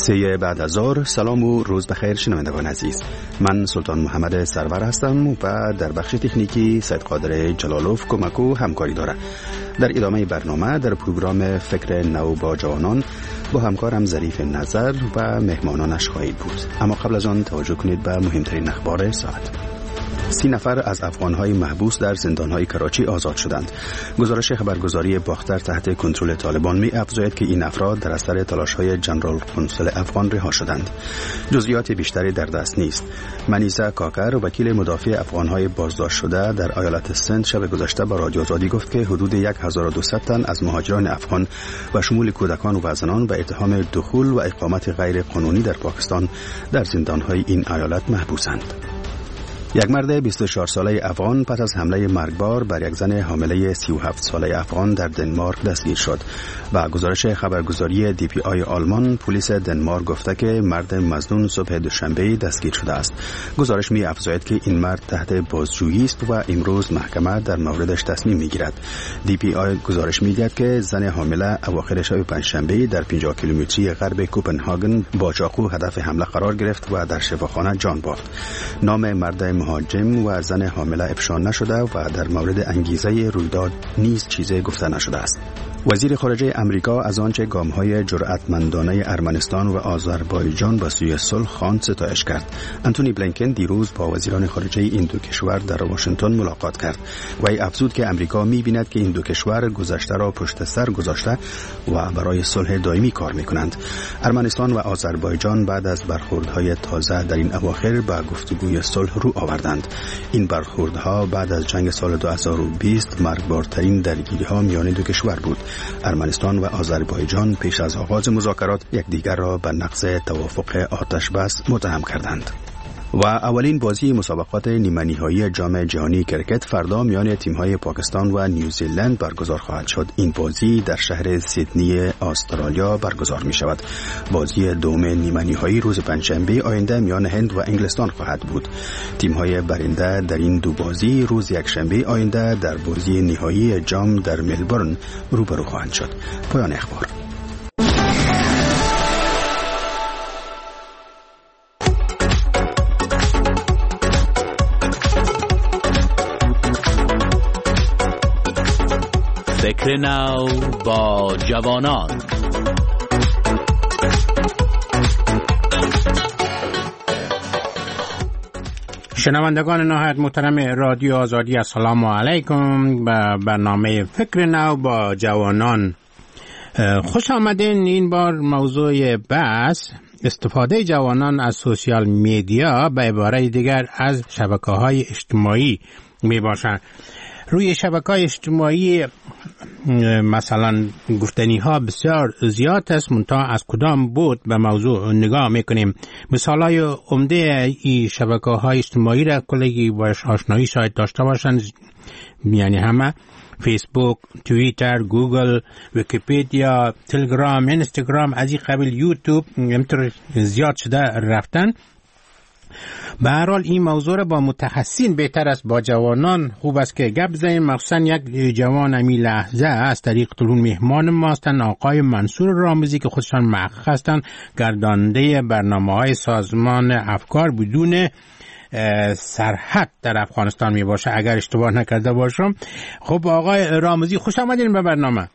3 بعد از ظهر. سلام و روز بخیر شنوندگان عزیز. من سلطان محمد سرور هستم و در بخش تکنیکی سید قادر جلالوف کمک و همکاری داره. در ادامه برنامه در پروگرام فکر نو با جوانان با همکارم ظریف نظر و مهمانانش خواهید بود. اما قبل از آن توجه کنید به مهمترین اخبار ساعت. 30 نفر از افغان‌های محبوس در زندان‌های کراچی آزاد شدند. گزارش خبرگزاری باختر تحت کنترل طالبان می‌افزاید که این افراد در اثر تلاش‌های جنرال قنصل افغان رها شدند. جزئیات بیشتری در دست نیست. منیزه کاکر وکیل مدافع افغان‌های بازداشت شده در ایالت سند شب گذشته با رادیو آزادی گفت که حدود 1200 تن از مهاجران افغان و شمول کودکان و زنان به اتهام دخول و اقامت غیر قانونی در پاکستان در زندان‌های این ایالت محبوسند. یک مرد 24 ساله افغان پس از حمله مرگبار بر یک زن حامله 37 ساله افغان در دنمارک دستگیر شد. و گزارش خبرگزاری DPI آلمان، پلیس دنمارک گفته که مرد مظنون صبح دوشنبه دستگیر شده است. گزارش می افزاید که این مرد تحت بازجویی است و امروز محکمه در موردش تصمیم می گیرد. DPI گزارش می دهد که زن حامله اواخر شب پنجشنبه در 50 کیلومتری غرب کوپنهاگن با چاقو هدف حمله قرار گرفت و در شفاخانه جان باخت. نام مرد مهاجم و زن حامله افشا نشده و در مورد انگیزه رویداد نیز چیزی گفته نشده است. وزیر خارجه امریکا از آنچه گام‌های جرأتمندانه ارمنستان و آذربایجان به سوی صلح خواند ستایش کرد. آنتونی بلینکن دیروز با وزیران خارجه این دو کشور در واشنگتن ملاقات کرد. وی افزود که امریکا می‌بیند که این دو کشور گذشته را پشت سر گذاشته و برای صلح دائمی کار می‌کنند. ارمنستان و آذربایجان بعد از برخوردهای تازه در این اواخر به گفتگوی صلح رو آوردند. این برخوردها بعد از جنگ سال 2020 مرگبارترین درگیری‌ها میان دو کشور بود. ارمنستان و آذربایجان پیش از آغاز مذاکرات یکدیگر را به نقض توافق آتش بس متهم کردند. و اولین بازی مسابقات نیمه‌نهایی جام جهانی کرکت فردا میان تیم‌های پاکستان و نیوزیلند برگزار خواهد شد. این بازی در شهر سیدنی استرالیا برگزار می‌شود. بازی دوم نیمه‌نهایی روز پنجشنبه آینده میان هند و انگلستان خواهد بود. تیم‌های برنده در این دو بازی روز یکشنبه آینده در بازی نهایی جام در ملبورن روبرو خواهند شد. پایان اخبار. فکر نو با جوانان. شنوندگان نهایت محترم رادیو آزادی، السلام علیکم به برنامه فکر نو با جوانان. خوش آمدین. این بار موضوع بحث استفاده جوانان از سوشیال میدیا به عبارت دیگر از شبکه‌های اجتماعی می باشد. روی شبکه‌های اجتماعی مثلا گفتنی ها بسیار زیاد است، منتها از کدام بود به موضوع نگاه میکنیم. مثالای عمده این شبکه‌های اجتماعی را کلی باش آشنایی شاید داشته باشند، یعنی همه فیسبوک، توییتر، گوگل، ویکیپدیا، تلگرام، اینستاگرام، از این قبیل یوتیوب همینطور زیاد شده رفتن. به هر حال این موضوع را با متخصصین بهتر است با جوانان خوب است که گپ بزنیم. مخصوصا یک جوان امی لحظه از طریق تلفن مهمان ما هستند، آقای منصور رامزی که خودشان محقق هستند، گرداننده برنامه‌های سازمان افکار بدون سرحد در افغانستان می باشه اگر اشتباه نکرده باشم. خب آقای رامزی خوش آمدین به برنامه.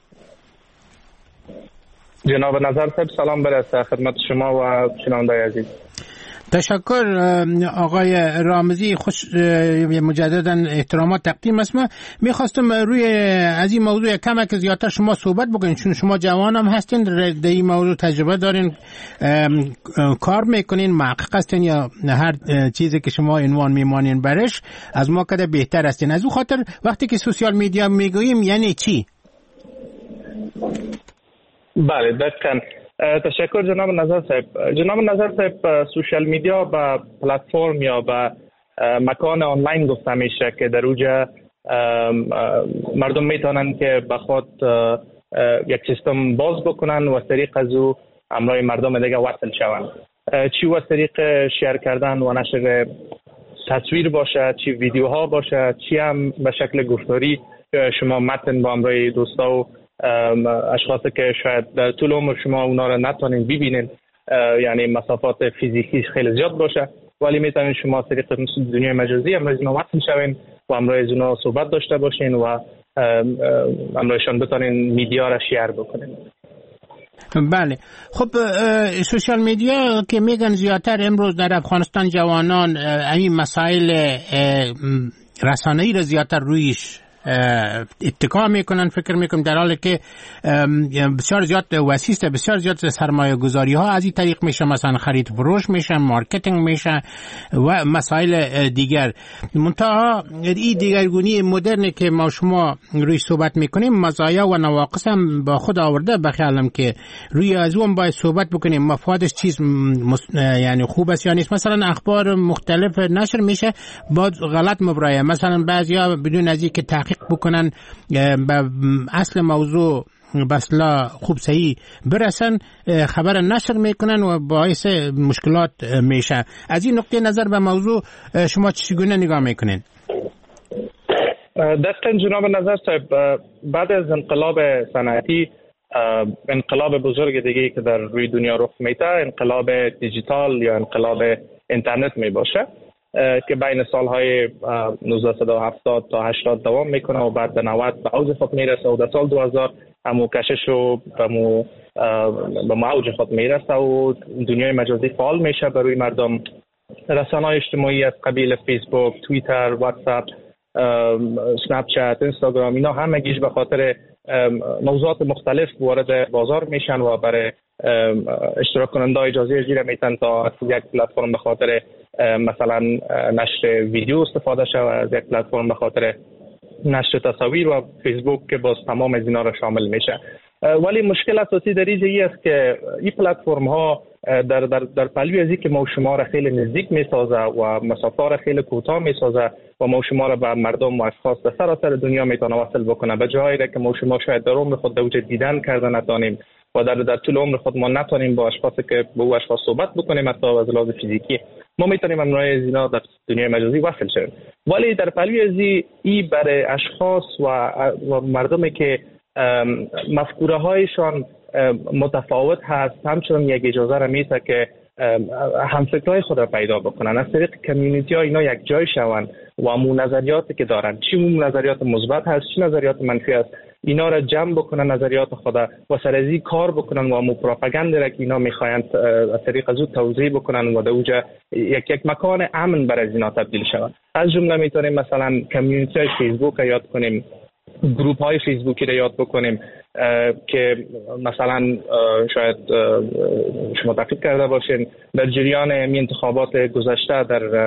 جناب نظر صاحب سلام برسه خدمت شما و شنوندگان عزیز. تشکر آقای رامزی، خوش مجددا احترامات تقدیم است. من میخواستم روی از این موضوع کمک زیادتر شما صحبت بکنید، چون شما جوان هم هستین، در این موضوع تجربه دارین، کار میکنین، محقق هستین یا هر چیزی که شما عنوان میمانین برش از ما کده بهتر هستین. از اون خاطر وقتی که سوشیال میدیا میگوییم یعنی چی؟ بله دقیقاً. تشکر جناب نظر صاحب. جناب نظر صاحب، سوشال میدیا به پلتفرم یا به مکان آنلاین گفته میشه که در اوجا مردم میتونن که به خود یک سیستم باز بکنن و از طریق از او همراه مردم دیگه وصل شوند. چی از طریق شیر کردن و نشر تصویر باشه، چی ویدیوها باشه، چی هم به شکل گفتاری شما متن با همراه دوستا و اشخاصی که شاید در طول عمر شما اونا رو نتونین ببینین یعنی مسافات فیزیکی خیلی زیاد باشه، ولی میتونید شما از طریق دنیای مجازی امروز اینا وصل شوین و امروز اینا صحبت داشته باشین و امروزشان بتونین میدیا را شیر بکنین. بله، خب سوشال میدیا که میگن زیادتر امروز در افغانستان جوانان این مسائل رسانه‌ای را زیادتر رویش اتکا میکنن، فکر میکنم، در حالی که بسیار زیاد وسیسته، بسیار زیاد سرمایه گذاری ها از این طریق میشه، مثلا خرید فروش میشه، مارکتینگ میشه و مسائل دیگر. منتها این دیگرگونی مدرنی که ما شما روی صحبت میکنیم مزایا و نواقص هم با خود آورده، بخیالم که روی از اون باید صحبت بکنیم مفادش چیز یعنی خوب است یا نیست. مثلا اخبار مختلف نشر میشه با غلط مبرایه، مثلا بعضیا بدون از اینکه تحقیق بکنن به اصل موضوع بسلا خوب صحیح برسن خبر نشر میکنن و باعث مشکلات میشه. از این نقطه نظر به موضوع شما چگونه نگاه میکنین؟ دقیقاً جناب نظر صاحب، بعد از انقلاب صنعتی انقلاب بزرگ دیگه که در روی دنیا رخ میده انقلاب دیجیتال یا انقلاب اینترنت می باشه که بین سالهای 1970 تا 80 دوام میکنه و بعد به 90 به اوج خود میرسه و در سال 2000 همو کشش و به اوج خود میرسه و دنیای مجازی فعال میشه برای مردم. رسانه‌های اجتماعی از قبیل فیسبوک، توییتر، واتساپ، اسنپ چت، اینستاگرام، اینا همگیش به خاطر موضوعات مختلف وارد بازار میشن و برای اشتراک کننده اجازه اجرا میتن تا از یک پلتفرم به خاطر مثلا نشر ویدیو استفاده شود، از یک پلتفرم به خاطر نشر تصاویر و فیسبوک که باز تمام از اینا را شامل میشه. ولی مشکل اساسی در اینجا است که این پلتفرم ها در پلوی از که ما شما را خیلی نزدیک میسازه و مسافت را خیلی کوتاه میسازه و ما شما را به مردم و اشخاص در سراسر دنیا میتونه وصل بکنه، به جایی که ما شما شاید در عمر خود دوجه دیدن کرده نتونیم و در طول عمر خود ما نتونیم با اشخاصی که با او اشخاص صحبت بکنیم حتی از لحاظ فیزیکی، ما میتونیم امروز اینا در دنیای مجازی وصل شویم. ولی در پلوی از این برای اشخاص و مردمی که مفکوره هایشان متفاوت هست همچنان یک اجازه را میده که همفکرهای خود را پیدا بکنن، از طریق کمیونیتی ها اینا یک جای شوند و مو نظریاتی که دارن، چی مو نظریات مثبت هست چی نظریات منفی است، اینا را جمع بکنن نظریات خود و سر از این کار بکنن و مو پروپاگاندا را که اینا میخواین از طریق از توضیح بکنن و دوجه یک مکان امن برای اینا تبدیل شوند. از جمله میتونیم مثلا کمیونیتی های فیسبوک را یاد کنیم، گروپ های فیسبوکی را یاد بکنیم که مثلا شاید شما تحقیق کرده باشین در جریان انتخابات گذشته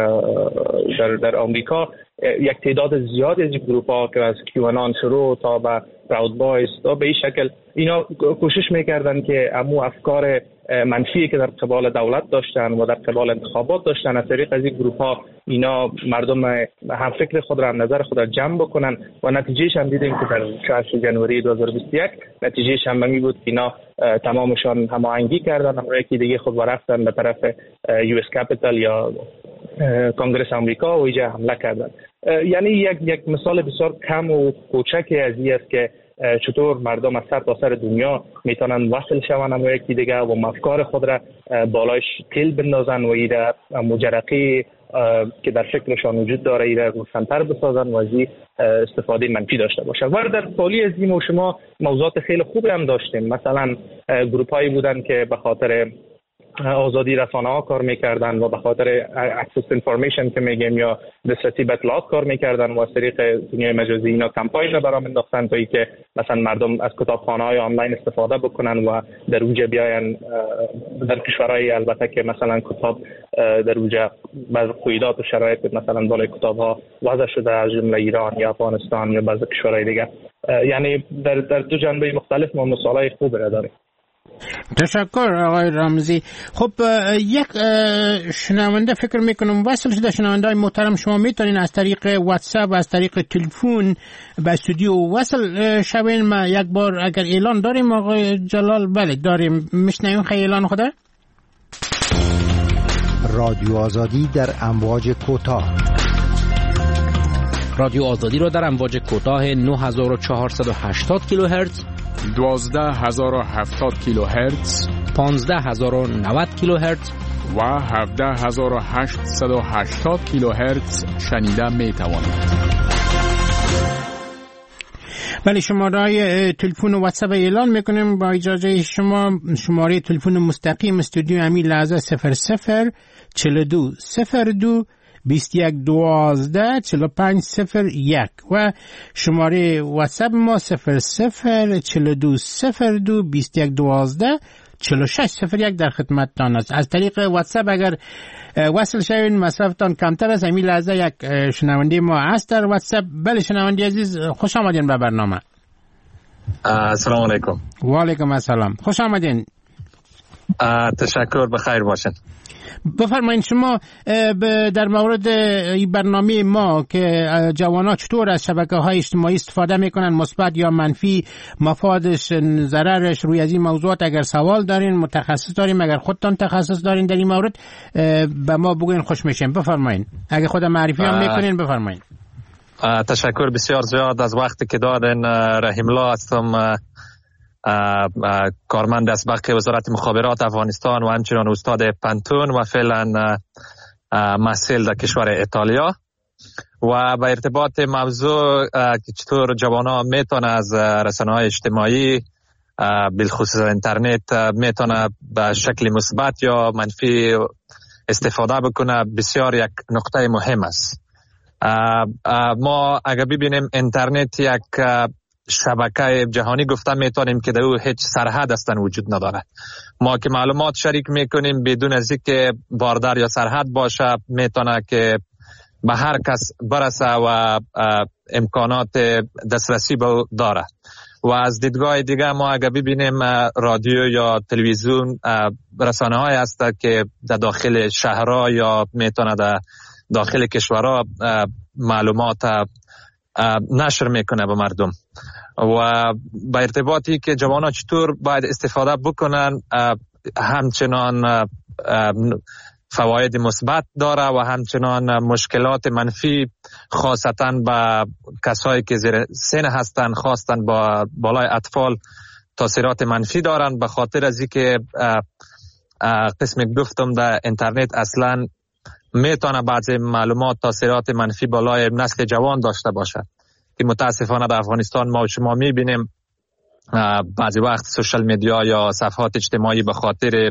در آمریکا یک تعداد زیادی از گروپ ها که از کیوانان شروع تا به پراود بایز تا به این شکل اینا کوشش میکردن که امو افکار منفی که در قبال دولت داشتن و در قبال انتخابات داشتن از طریق از این گروپ ها اینا مردم هم فکر خود را هم نظر خود را جمع بکنن و نتیجهش هم دیدیم که در 4 جنوری 2021 نتیجهش هم می بود که اینا تمامشان هماهنگی کردن، امروز یکی دیگه خود رفتن به طرف یو اس کپیتال یا کنگره آمریکا و اینجا حمله کردن. یعنی یک مثال بسیار کم و کوچکی از این است که چطور مردم از سر تا سر دنیا میتونن وصل شوند اما یکی دیگه و افکار خود را بالایش تیل بندازن و ایره مجرقی که در فکرشان وجود داره ایره روشن‌تر بسازن و از استفاده منفی داشته باشن. و در پالی از این شما موضوعات خیلی خوبی هم داشتیم، مثلا گروپ هایی بودن که به خاطر آزادی رسانه ها کار میکردن و به خاطر اکسس انفورمیشن که میگیم یا دسترسی به اطلاعات کار میکردن و از طریق دنیای مجازی اینا کمپاین رو برام انداختن تا اینکه مثلا مردم از کتابخانه های آنلاین استفاده بکنن و در اونجا بیاین در کشورهای البته که مثلا کتاب در اونجا بعض قیودات و شرایط مثلا بالای کتاب ها وضع شده از جمله ایران یا افغانستان یا بعض کشورهای دیگه، یعنی در دو جنبه مختلف ما مثالای خوب را داریم. تشکر آقای رمزی. خب یک شنونده فکر میکنم وصل شده، شنونده های محترم شما میتونین از طریق واتساپ و از طریق تلفن به استودیو وصل شوین. ما یک بار اگر اعلان داریم آقای جلال؟ بله داریم، میشنویم خیلی اعلان خوده. رادیو آزادی در امواج کوتاه، رادیو آزادی را در امواج کوتاه 9480 کیلوهرتز 12070 کیلوهرتز، 15090 کیلوهرتز و 17880 کیلوهرتز شنیده می توانید. بله، شماره تلفن و واتساپ اعلان میکنیم. با اجازه شما شماره تلفن مستقیم استودیو همین لحظه 00 42 02 21 12 45 01 و شماره واتساپ ما 00 42 02 21 12 4601 در خدمتتان است. از طریق واتساپ اگر وصل شوید مصرفتان کمتر است. همین لحظه یک شنونده ما هست در واتساپ. بله شنونده عزیز، خوش آمدین به برنامه. السلام علیکم. و علیکم السلام، خوش آمدین. تشکر، بخیر باشین. بفرمایید شما در مورد این برنامه ما که جوانان چطور از شبکه‌های اجتماعی استفاده میکنن، مثبت یا منفی، مفادش، ضررش، روی از این موضوعات اگر سوال دارین، متخصص داریم، اگر خودتان تخصص دارین در این مورد به ما بگوین، خوش میشیم. بفرمایید. اگه خود معرفی هم میکنین بفرمایید. تشکر بسیار زیاد از وقتی که دادن. رحیم الله هستم، کارمند اسبق وزارت مخابرات افغانستان و همچنان استاد پنتون و فعلا محصل در کشور ایتالیا. و به ارتباط موضوع که چطور جوانا میتونه از رسانه‌های اجتماعی بالخصوص اینترنت میتونه به شکل مثبت یا منفی استفاده بکنه، بسیار یک نقطه مهم است. ما اگر ببینیم اینترنت یک شبکه جهانی گفته میتونیم که در او هیچ سرحد اصلا وجود نداره. ما که معلومات شریک میکنیم بدون از اینکه باردار یا سرحد باشه، میتونه که به هر کس برسه و امکانات دسترسی به داره. و از دیدگاه دیگه ما اگر ببینیم رادیو یا تلویزیون رسانه های هست که در داخل شهرها یا میتونه در داخل کشورها معلومات نشر میکنه به مردم. و با ارتباطی که جوانان چطور باید استفاده بکنن، همچنان فواید مثبت داره و همچنان مشکلات منفی، خاصتا با کسایی که زیر سن هستن، خاصتا با بالای اطفال تاثیرات منفی دارن. به خاطر از اینکه قسم گفتم در اینترنت اصلا میتونه بعضی معلومات تاثیرات منفی بالای نسل جوان داشته باشه که متاسفانه در افغانستان ما و شما میبینیم بعضی وقت سوشال میدیا یا صفحات اجتماعی به خاطر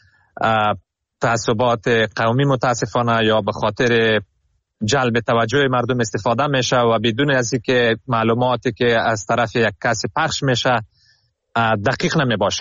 تعصبات قومی متاسفانه یا به خاطر جلب توجه مردم استفاده میشه و بدون از اینکه معلوماتی که از طرف یک کسی پخش میشه دقیق نمی باشه.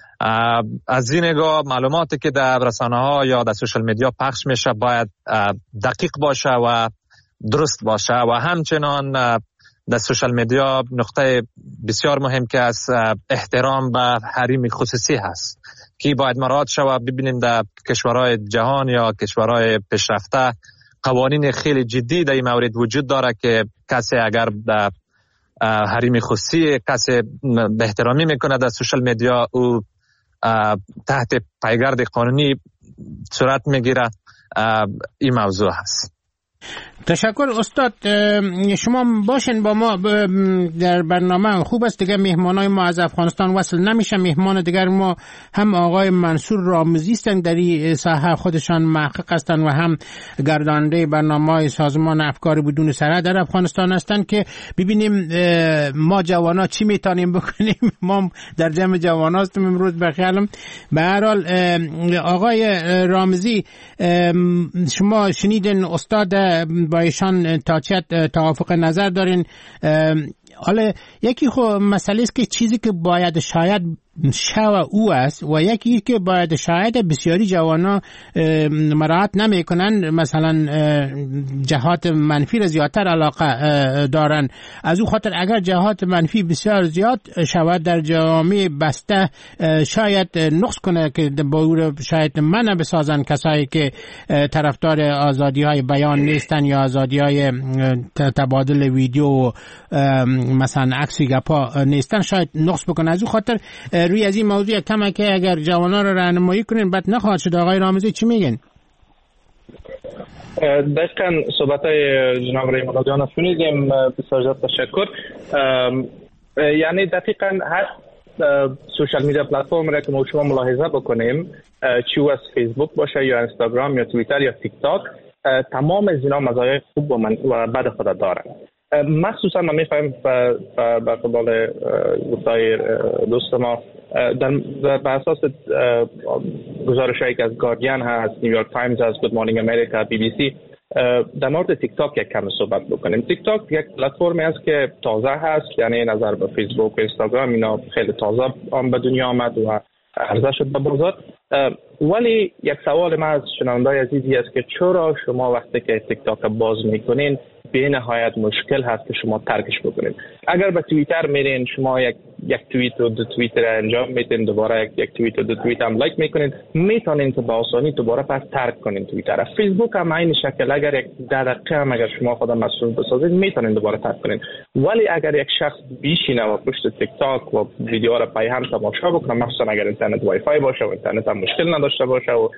از این نگاه معلوماتی که در رسانه ها یا در سوشال میدیا پخش میشه باید دقیق باشه و درست باشه. و همچنان در سوشال میدیا نقطه بسیار مهم که از احترام به حریم خصوصی هست که باید مراعات شود. ببینیم در کشورهای جهان یا کشورهای پیشرفته قوانین خیلی جدی در این مورد وجود داره که کسی اگر در حریم خصوصی کسی به احترامی میکنه در سوشال میدیا او تحت پیگرد قانونی صورت میگیره. این موضوع هست. تشکر استاد. شما باشین با ما در برنامه. خوب است دیگه مهمانای ما از افغانستان وصل نمیشه. مهمان دیگر ما هم آقای منصور رامزی هستند، در این ساحه خودشان محقق هستند و هم گرداننده برنامه‌های سازمان افکار بدون سرحد در افغانستان هستند که ببینیم ما جوانا چی میتونیم بکنیم. ما در جمع جوانا هستیم امروز به خیالم. به هر حال آقای رامزی، شما شنیدین استاد با ایشان تا چه توافق نظر دارین؟ حالا یکی خب مسئله است که چیزی که باید شاید شو او است و یکی که باید شاید بسیاری جوانا مراعات نمی کنن، مثلا جهات منفی را زیادتر علاقه دارن. از او خاطر اگر جهات منفی بسیار زیاد شود در جامعه بسته شاید نقص کنه که با او شاید منع بسازن کسایی که طرفدار آزادی های بیان نیستن یا آزادی های تبادل ویدیو مثلا عکس گپا نیستن، شاید نقص بکنه. از او خاطر روی از این موضوع کمه که اگر جوانان رو راهنمایی کنین بد نخواهد شد. آقای رامزی چی میگن؟ دقیقاً صحبت‌های جناب رحیم الله جان شنیدیم. بسیار تشکر. یعنی دقیقاً سوشال میدیا پلتفرم را که ما شما ملاحظه بکنیم، چی از فیسبوک باشه یا اینستاگرام یا توییتر یا تیک تاک، تمام از اینا مزایای خوب و بد خود دارن. مخصوصا من می‌فهمم به قبال گفتای دوست ما بر اساس گزارش‌هایی که از گاردین هست، نیویورک تایمز هست، گود مورنینگ امریکا، بی بی سی، در مورد تیک تاک یک کم صحبت بکنیم. تیک تاک یک پلتفرمی است که تازه هست، یعنی نظر به فیسبوک و اینستاگرام اینا خیلی تازه به دنیا آمد و عرضه شد به بازار. ولی یک سوال من از شنونده‌های عزیزی است که چرا شما وقتی که تیک تاک باز میکنین به نهایت مشکل هست که شما ترکش بکنین؟ اگر به توییتر میرین، شما یک توییت و دو توییت را انجام میدین، دوباره یک توییت و دو توییت هم لایک میکنین، میتونین که با آسانی دوباره پس ترک کنین توییتر. فیسبوک هم این شکل، اگر یک 10 دقیقه هم اگر شما خودم مسئول بسازید میتونین دوباره ترک کنین. ولی اگر یک شخص بیشینه و پشت تیک تاک و ویدیو را پای هم تماشا بکنه، مخصوصا اگر اینترنت وای فای باشه و اینترنت هم مشکل نداشته باشه و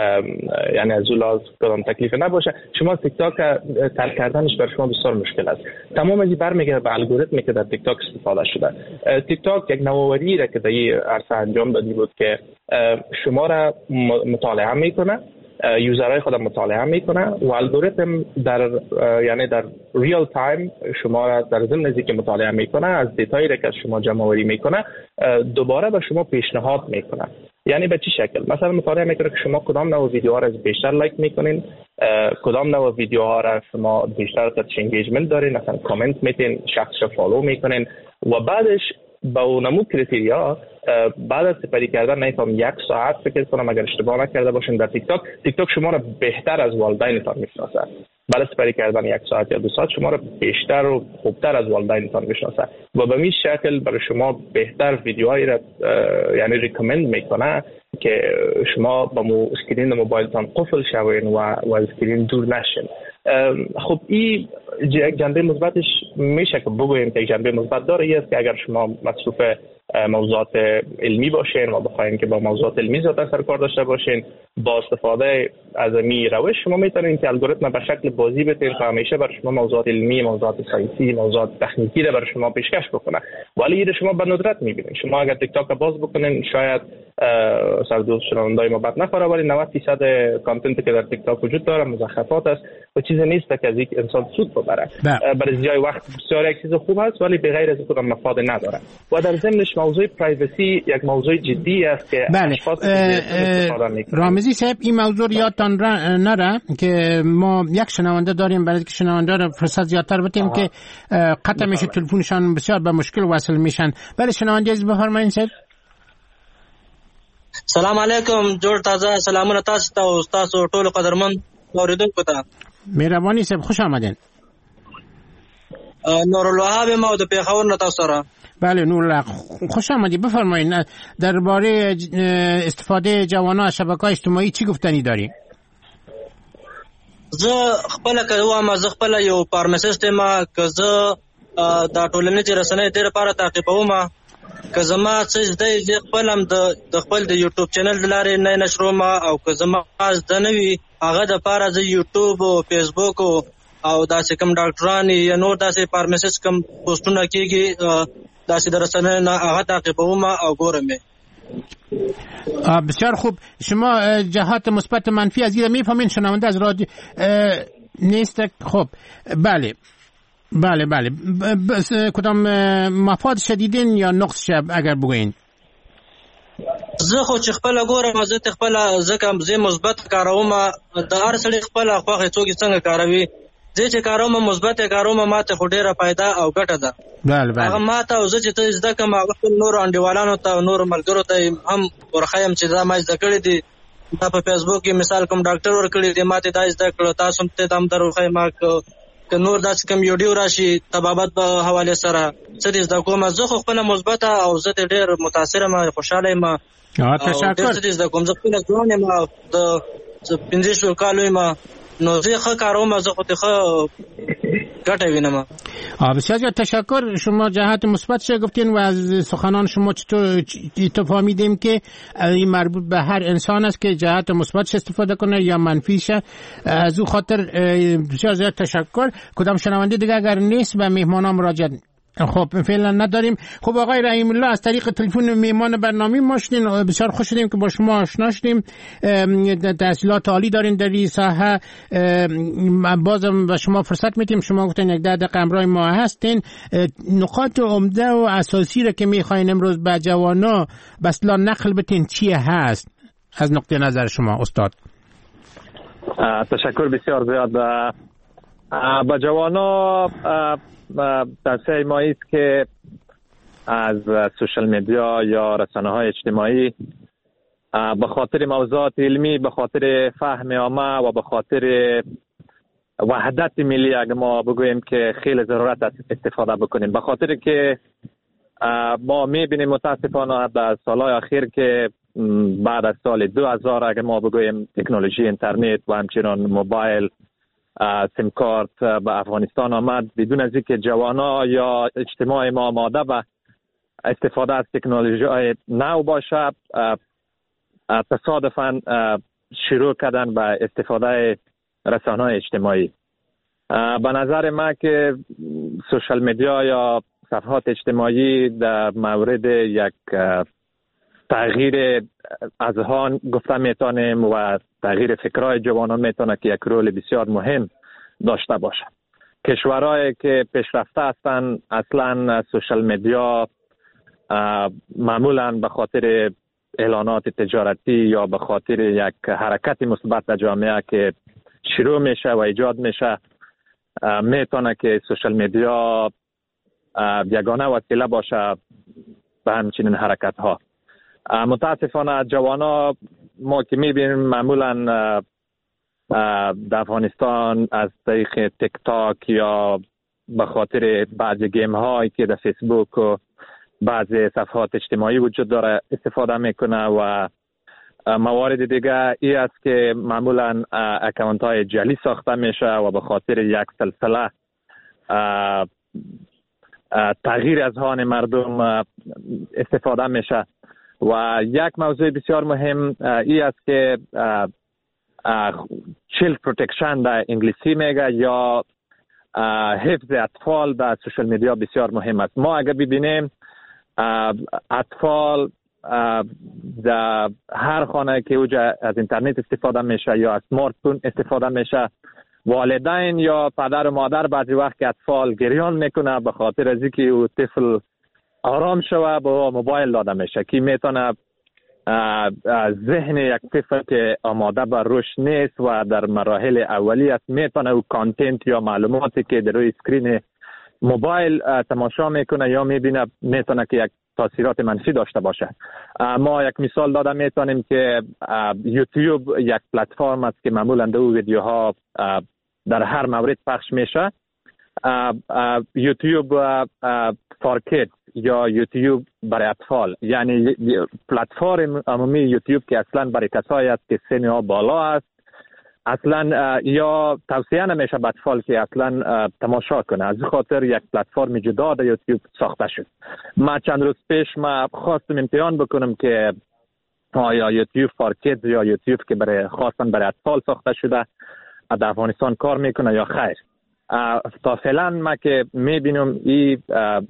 یعنی از اون کدام تکلیف نباشه، شما تیک تاک ترک کردنش برای شما بسیار مشکل است. تمام از این برمیگرده به الگوریتمی که در تیک تاک استفاده شده. تیک تاک یک نوآوری را که در این عرصه انجام دادی بود که شما را مطالعه میکنه، یوزرهای خود مطالعه میکنه و الگوریتم در یعنی در ریال تایم شما را در ضمن که مطالعه میکنه، از دیتایی را که از شما جمع آوری میکنه دوباره به شما پیشنهاد میکنه. یعنی به چه شکل؟ مثلا مطالعه میکنه که شما کدام نوع ویدیوها را بیشتر لایک میکنین، کدام نوع ویدیوها را شما بیشتر تچ انگیجمنت دارین، مثلا کامنت میتین، شخص فالو میکنین و بعدش با اونمو کریتریا بعد از سپری کردن نیتام 1 ساعت فکر کنم اگر اشتباه نکرده باشین در تیک تاک شما را بهتر از والدینتان میشناسه. بعد از سپری کردن 1 ساعت یا 2 ساعت شما را بیشتر و خوبتر از والدینتان میشناسه و به این شکل برای شما بهتر ویدیوهایی را یعنی ریکامند میکنه که شما با اسکرین موبایلتان قفل شوین و از اسکرین دور نشین. خب این یک جنبه مثبتش میشه که بگوییم که یک جنبه مثبت داره، است که اگر شما مصروف موضوعات علمی باشین و بخواین که با موضوعات علمی زیادتر سر کار داشته باشین، با استفاده از این روش شما میتونین که الگوریتم به شکل بازی بتین که همیشه برای شما موضوعات علمی، موضوعات ساینسی، موضوعات تکنیکی رو برای شما پیشکش بکنه. ولی این شما به ندرت میبینین. شما اگر تیک تاک باز بکنین شاید سردوست شنوندای ما بد نخوره، ولی 90% کانتنتی که در تیک تاک وجود داره مزخرفات است و چیزی نیست که از یک انسان سود ببره. برای زیای وقت بسیار یک چیز خوب است ولی به غیر از خودم مفاد نداره. و در ضمنش موضوع پرایوسی یک موضوع جدی است که اشخاص رامزی صاحب این موضوع یادتان نره که ما یک شنونده داریم، برای که شنونده را فرصت زیادتر بدیم که قطع میشه تلفنشان بسیار به مشکل وصل میشن. برای شنونده عزیز بفرمایید صاحب. سلام علیکم، جوړ تازه سلامونه تاسو ته او تاسو ټول قدرمن اوریدونکو ته. مهرباني صاحب خوش آمدین. نورالوهاب ما د پیښور نه تاسو سره. بله نورالله خوش آمدید، بفرمایید درباره استفاده جوانان از شبکه‌های اجتماعی چی گفتنی داری؟ زه خپل کوم، زه خپل یو فارماسیست ما که زه د ټولنیزې رسنۍ ډېر لپاره تعقیبوم که زما څه زده خپل هم د خپل د یوټیوب چینل د لارې نه نشروم او که زما زده نه وي هغه دپاره زه یوټیوب او فیسبوک او داسې کوم ډاکټران یا نور داسې فارماسیست کوم پوسټونه کېږي داسې د رسنیو نه هغه تعقیبوم او ګورم یې. بسیار خوب. شما جهات مثبت منفی از این میفهمین؟ شنونده از رادیو نیست. خب بله بله بله، کدام مفاد شدیدین یا نقص شب اگر بگوین؟ زه خو چې خپل ګورم، زه خپل ځکه زه مثبت کاروم، د هر سړي خپل خوښه څوک څنګه کاروي، زه چې کاروم مثبت کاروم، ماته خو ډیره فایده او ګټه ده. بله بله، هغه ماته او زه چې ته زده کوم هغه خپل نور انډیوالانو ته نور ملګرو ته هم ورخایم چې دا ما زده کړی دي. دا په فیسبوک کې مثال کوم ډاکټر ورکړي دي ماته دا زده کړو، تاسو هم ته هم درخایم که نور داسې کوم ویډیو راشي طبابت په حواله سره څه دې زده کوم. زه خو خپل مثبت او زه ډېر متاثر یم، خوشاله یم. تشکر. ډېر زده کوم، زه خپل ځوان یم، د 15 کالو یم، نو زه ښه کاروم، زه خو ښه ګټه وینم. بسیار تشکر. شما جهت مثبت چه گفتین و از سخنان شما چطور فهمیدیم که این مربوط به هر انسان است که جهت مثبت استفاده کنه یا منفیش. از او خاطر بسیار زیاد تشکر. کدام شنونده دیگه اگر نیست به مهمانان مراجعه خب فعلا نداریم. خب آقای رحیم الله، از طریق تلفن میهمان برنامه ما شدین، بسیار خوش شدیم که با شما آشنا شدیم. تحصیلات عالی دارین در این ساحه. بازم به شما فرصت میدیم، شما گفتین 10 دقیقه همراه ما هستین. نقاط عمده و اساسی را که میخواین امروز به جوانا به اصطلاح نقل بتین چیه هست از نقطه نظر شما استاد؟ تشکر بسیار زیاد. با جوانا توصیه ما است که از سوشال میدیا یا رسانه‌های اجتماعی به خاطر موضوعات علمی، به خاطر فهم عامه و به خاطر وحدت ملی اگه ما بگوییم که خیلی ضرورت است استفاده بکنیم، به خاطر که ما میبینیم متاسفانه در سالهای اخیر که بعد از سال 2000 اگه ما بگوییم تکنولوژی اینترنت و همچنان موبایل سیم کارت به افغانستان آمد، بدون از اینکه جوانا یا اجتماع ما آماده به استفاده از تکنولوژی های نو باشه، تصادفاً شروع کردن به استفاده رسانه‌های اجتماعی. به نظر من که سوشال میدیا یا صفحات اجتماعی در مورد یک تغییر اذهان گفته میتونیم و تغییر فکرهای جوانان میتونه که یک رول بسیار مهم داشته باشه. کشورهایی که پیشرفته هستند اصلا سوشال میدیا معمولا به خاطر اعلانات تجارتی یا به خاطر یک حرکت مثبت در جامعه که شروع میشه و ایجاد میشه میتونه که سوشال میدیا یگانه وسیله باشه به همچنین حرکت ها. متاسفانه جوانا ما که میبینیم معمولا در افغانستان از طریق تیک تاک یا به خاطر بعضی گیم هایی که در فیسبوک و بعضی صفحات اجتماعی وجود داره استفاده میکنه و موارد دیگه ای است که معمولا اکانت های جعلی ساخته میشه و به خاطر یک سلسله تغییر اذهان مردم استفاده میشه. و یک موضوع بسیار مهم ای است که چیلد پروتکشن در انگلیسی میگه یا حفظ اطفال در سوشال میدیا بسیار مهم است. ما اگر ببینیم اطفال در هر خانه که اوجا از اینترنت استفاده میشه یا از سمارت فون استفاده میشه، والدین یا پدر و مادر بعضی وقت که اطفال گریان میکنه به خاطر از اینکه او طفل آرام شوه با موبایل داده میشه که میتونه ذهن یک طفل که آماده بر رشد نیست و در مراحل اولی است میتونه او کانتنت یا معلوماتی که در روی اسکرین موبایل تماشا میکنه یا میبینه میتونه که یک تاثیرات منفی داشته باشه. ما یک مثال داده میتونیم که یوتیوب یک پلتفرم است که معمولا دو ویدیوها در هر مورد پخش میشه. یوتیوب فار کیدز یا یوتیوب برای اطفال، یعنی پلتفرم عمومی یوتیوب که اصلا برای کسایی است که سن ها بالا است، اصلا یا توصیه نمیشه به اطفال که اصلا تماشا کنه. از خاطر یک پلتفرم جدا در یوتیوب ساخته شد. ما چند روز پیش ما خواستم امتحان بکنم که آیا یوتیوب فار کیدز یا یوتیوب که خاصا برای اطفال ساخته شده در افغانستان کار میکنه یا خیر. تا فعلا ما که میبینم این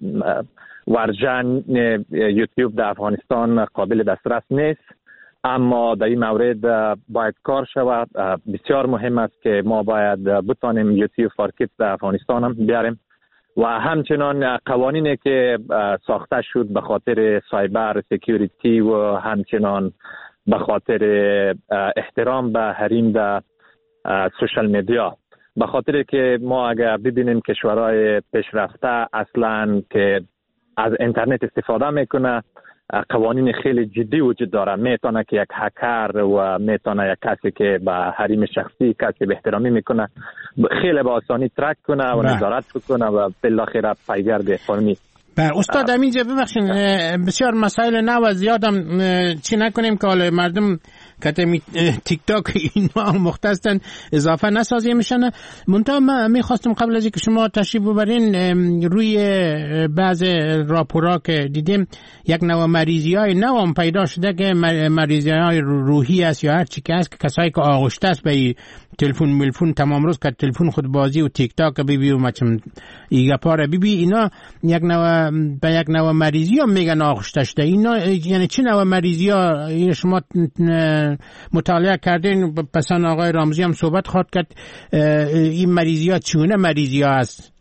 ورژن یوتیوب در افغانستان قابل دسترس نیست، اما در این مورد باید کار شود. بسیار مهم است که ما باید بتانیم یوتیوب فار کیدز در افغانستان هم بیاریم و همچنان قوانینی که ساخته شد به خاطر سایبر سکیوریتی و همچنان به خاطر احترام به حریم در سوشال میدیا، به خاطر که ما اگر ببینیم کشورهای پیشرفته اصلا که از اینترنت استفاده میکنه قوانین خیلی جدی وجود داره. میتونه که یک هکر و میتونه یک کسی که به حریم شخصی کسی به احترامی میکنه خیلی با آسانی ترک کنه و نظارت کنه و بالاخره پیگرد قانونی. استاد همینجا ببخشید بسیار مسائل نو و زیادم چی نکنیم که حالا مردم کتمی تیک تاک اینا مختصن اضافه نسازی میشن. منتها من میخواستم قبل از اینکه شما تشریف ببرین روی بعض راپورا که دیدیم یک نوع مریضی های نو هم پیدا شده که مریضی های روحی است یا هر چی که هست که کسایی که آغشته است به تلفن تمام روز که تلفن خود بازی و تیک تاک ببی و مچم ایگا پاره ببی، اینا یک نوع مریضی ها میگن آغشته شده. اینا یعنی چه نوع مریضی ها؟ شما مطالعه کردین؟ پسان آقای رامزی هم صحبت خواهد کرد. این مریضی ها چونه مریضی ها هست؟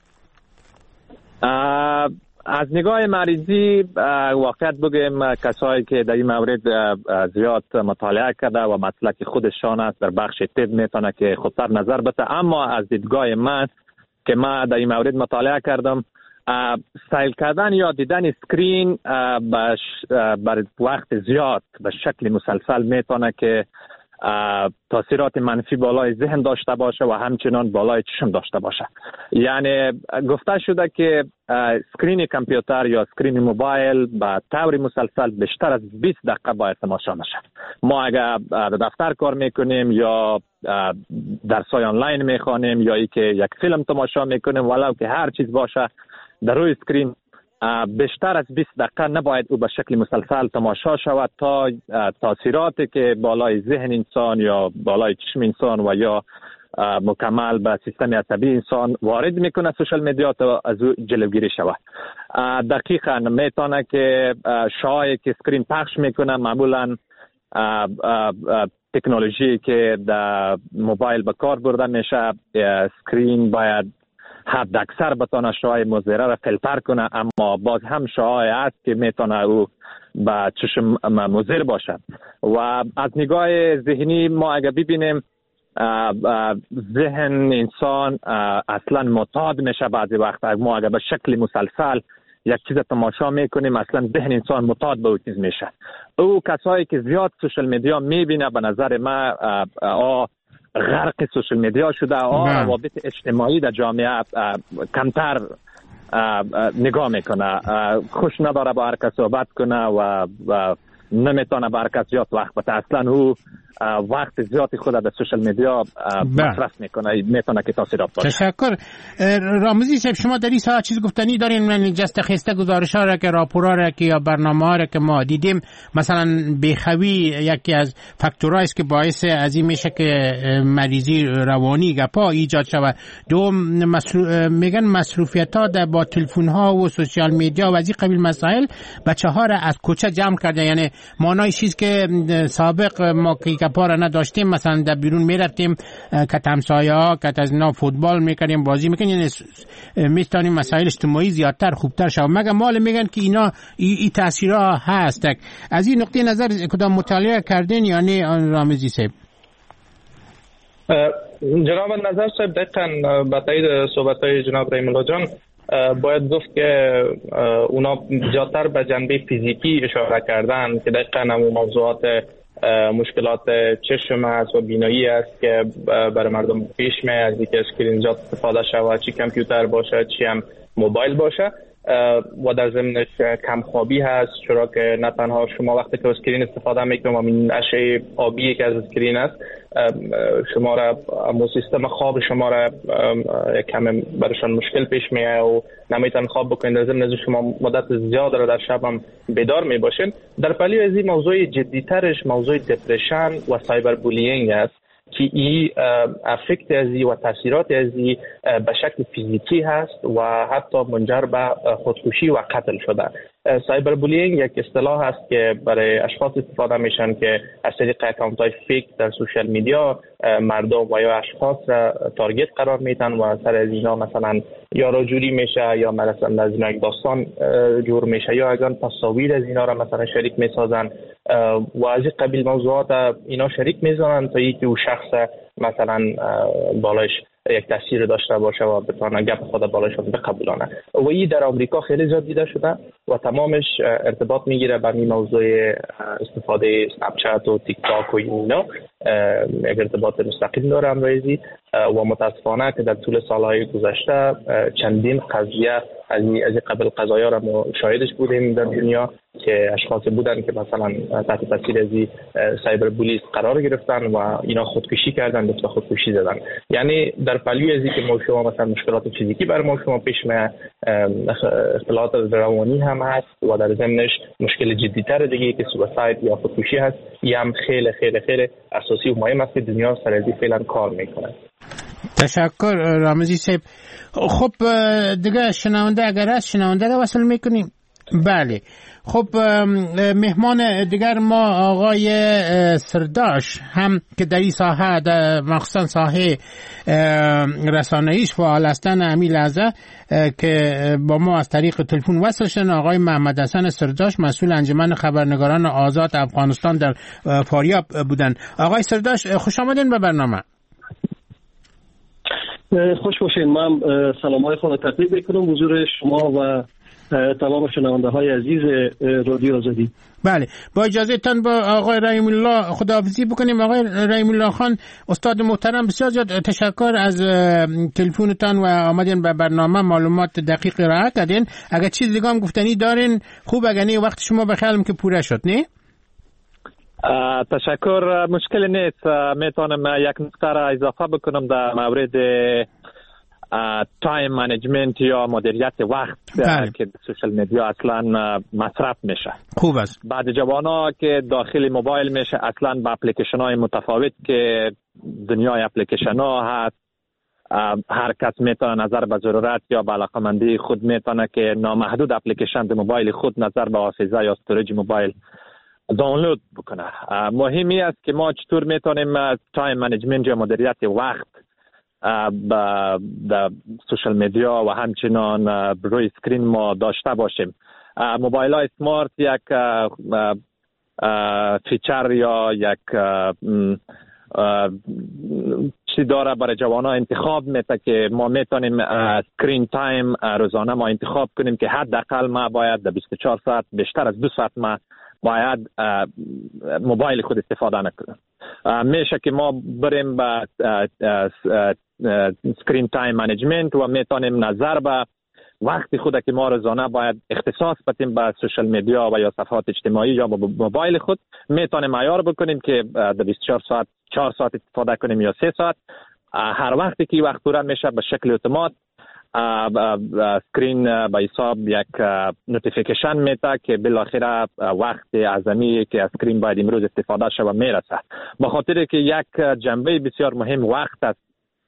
از نگاه مریضی واقعیت بگیم کسایی که در این مورد زیاد مطالعه کرده و مسلک خودشان است در بخش طب میتونه که خودتر نظر بده، اما از دیدگاه من که من در این مورد مطالعه کردم، سیل کردن یا دیدن اسکرین بر وقت زیاد به شکل مسلسل میتونه که تاثیرات منفی بالای ذهن داشته باشه و همچنان بالای چشم داشته باشه. یعنی گفته شده که اسکرین کامپیوتر یا اسکرین موبایل به طور مسلسل بیشتر از 20 دقیقه باید تماشا نشه. ما اگر در دفتر کار میکنیم یا درسای آنلاین میخوانیم یا ای که یک فیلم تماشا میکنیم، ولو که هر چیز باشه در روی اسکرین بیشتر از 20 دقیقه نباید او به شکل مسلسل تماشا شود تا تاثیراتی که بالای ذهن انسان یا بالای چشم انسان و یا مکمل به سیستم عصبی انسان وارد میکنه سوشال میدیا تا از او جلوگیری شود. دقیقاً میتونه که شعاعی که اسکرین پخش میکنه معمولاً تکنولوژی که در موبایل به کار برده میشه، اسکرین باید حد اکثر بتونه شعاع مضره را فیلتر کنه، اما باز هم شعاع است که میتونه او به چشم مضر باشه. و از نگاه ذهنی ما اگر ببینیم ذهن انسان اصلا معتاد میشه بعضی وقت. ما اگر به شکل مسلسل یک چیز تماشا میکنیم اصلا ذهن انسان معتاد به اون چیز میشه. او کسایی که زیاد سوشال میدیا میبینه به نظر من غرق سوشال میدیا شده، روابط اجتماعی در جامعه کمتر نگاه میکنه، خوش نداره با هر کس صحبت کنه و نمیتونه با هر کس زیاد وقت بده. اصلا او وقت زیادی خود در سوشال میدیا مصرف میکنه، میتونه که تاثیرات باشه. تشکر. رامزی صاحب، شما در این ساعت چیز گفتنی دارین؟ من جست خسته گزارش ها را که راپورا را که یا برنامه ها را که ما دیدیم، مثلا بیخوی یکی از فاکتورهایی است که باعث از این میشه که مریضی روانی گپا ایجاد شود. دوم میگن مصروفیت ها با تلفن ها و سوشال میدیا و از این قبیل مسائل بچه ها را از کوچه جمع کرده. یعنی مانای چیز که سابق ما که پارا نداشتیم، مثلا در بیرون میرفتیم که همسایه ها که از اینا فوتبال میکنیم، بازی میکنیم، یعنی میتونیم مسائل اجتماعی زیادتر خوبتر شود. مگه مال میگن که اینا ای تاثیرها هست. از این نقطه نظر کدام مطالعه کردین یعنی رامزی صاحب؟ جناب نظر صاحب دقیقاً با تایید صحبت‌های جناب رحیم الله جان باید گفت که اونا زیادتر به جنبه فیزیکی اشاره کردن که دقیقاً هم موضوعات مشکلات چشم است و بینایی است که برای مردم پیش میاد از اینکه اسکرین زیاد استفاده شود، چی کامپیوتر باشه چی هم موبایل باشه. و در ضمنش کمخوابی هست، چرا که نه تنها شما وقتی که اسکرین استفاده میکنید و این اشعه آبی که از اسکرین است شما را سیستم خواب شما را کم برشان مشکل پیش میاد و نمیتون خواب بکنید. در ضمن شما مدت زیاد را در شب هم بیدار میباشین. در پلی از این موضوع جدیترش موضوع دپرشن و سایبر بولینگ است که این افکت ازی و تاثیرات ازی به شکل فیزیکی هست و حتی منجر به خودکشی و قتل شده. سایبر بولینگ یک اصطلاح هست که برای اشخاص استفاده میشن که از طریق اکانت‌های فیک در سوشال میدیا مردم و یا اشخاص را تارگت قرار میدن و سر از اینا مثلا یا رجوری میشه یا مثلا از اینا یک داستان جور میشه یا اگر تصاویر از اینا را مثلا شریک میسازن و از این قبیل موضوعات اینا شریک میزنن تا اینکه اون شخص مثلا بالایش یک تاثیر داشته باشه و بتونه گپ خود بالایشون بقبولانه. و این در آمریکا خیلی زیاد دیده شده و تمامش ارتباط میگیره با این موضوع استفاده اسنپ چت و تیک تاک و اینا. یک ارتباط مستقیم داره امروزی و متاسفانه که در طول سالهای گذشته چندین قضیه از قبل قضایا را ما شاهدش بودیم در دنیا که اشخاص بودن که مثلا تحت تاثیر از سایبر بولیس قرار گرفتن و اینا خودکشی کردن، دست خودکشی زدن. یعنی در پلوی از که ما شما مثلا مشکلات فیزیکی بر ما شما پیش میاد، اختلالات روانی هم هست و در ضمنش مشکل جدی‌تر دیگه که سویساید یا خودکشی هست. این هم خیلی خیلی خیلی اساسی و مهم است که دنیا سر از فعلا کار میکنه. تشکر رامزی صاحب. خب دیگه شنونده اگر هست شنونده رو وصل میکنیم. بله خب مهمان دیگر ما آقای سرداش هم که در این ساحه مخصوصا ساحه رسانه‌ایش فعال هستن همین لحظه که با ما از طریق تلفن وصل شدن، آقای محمد حسن سرداش مسئول انجمن خبرنگاران آزاد افغانستان در فاریاب بودن. آقای سرداش خوش آمدین به برنامه. خوش باشین. من سلام‌های خود را تقدیم می‌کنم حضور شما و تمام شنونده های عزیز رادیو آزادی. بله با اجازه تان با آقای رحیم الله خداحافظی بکنیم. آقای رحیم الله خان استاد محترم، بسیار زیاد تشکر از تلفنتان و آمدین به برنامه، معلومات دقیق را کردین. اگر چیز دیگه هم گفتنی دارین خوب، اگر نه وقت شما بخیرم که پوره شد. نه تشکر، مشکل نیست. میتونم یک نکته را اضافه بکنم در مورد تایم منیجمنت یا مدیریت وقت که سوشال میدیا اصلا مصرف میشه. خوب است. بعد جوانا که داخل موبایل میشه اصلا با اپلیکیشن های متفاوت که دنیای اپلیکیشن ها هست، هر کس میتونه نظر به ضرورت یا به علاقمندی خود میتونه که نامحدود اپلیکیشن در موبایل خود نظر به حافظه یا استوریج موبایل دانلود بکنه. مهمی است که ما چطور میتونیم تایم منیجمنت یا مدیریت وقت با سوشال میدیا و همچنان روی اسکرین ما داشته باشیم. موبایل های سمارت یک فیچر یا یک چی داره برای جوانان انتخاب میده که ما میتونیم اسکرین تایم روزانه ما انتخاب کنیم که حداقل ما باید در 24 ساعت بیشتر از 2 ساعت ما باید موبایل خود استفاده نکنیم. میشه که ما بریم به سکرین تایم منیجمنت و میتونیم نظر به وقتی خود که ما روزانه باید اختصاص بدیم به سوشال میدیا و یا صفحات اجتماعی یا با موبایل خود میتونیم معیار بکنیم که در 24 ساعت 4 ساعت استفاده کنیم یا 3 ساعت. هر وقتی که وقت پوره میشه به شکل اتومات سکرین به حساب یک نوتیفیکیشن میده که بالاخره وقت اعظمی که از سکرین باید امروز استفاده شود میرسه. به خاطر که یک جنبه بسیار مهم وقت است.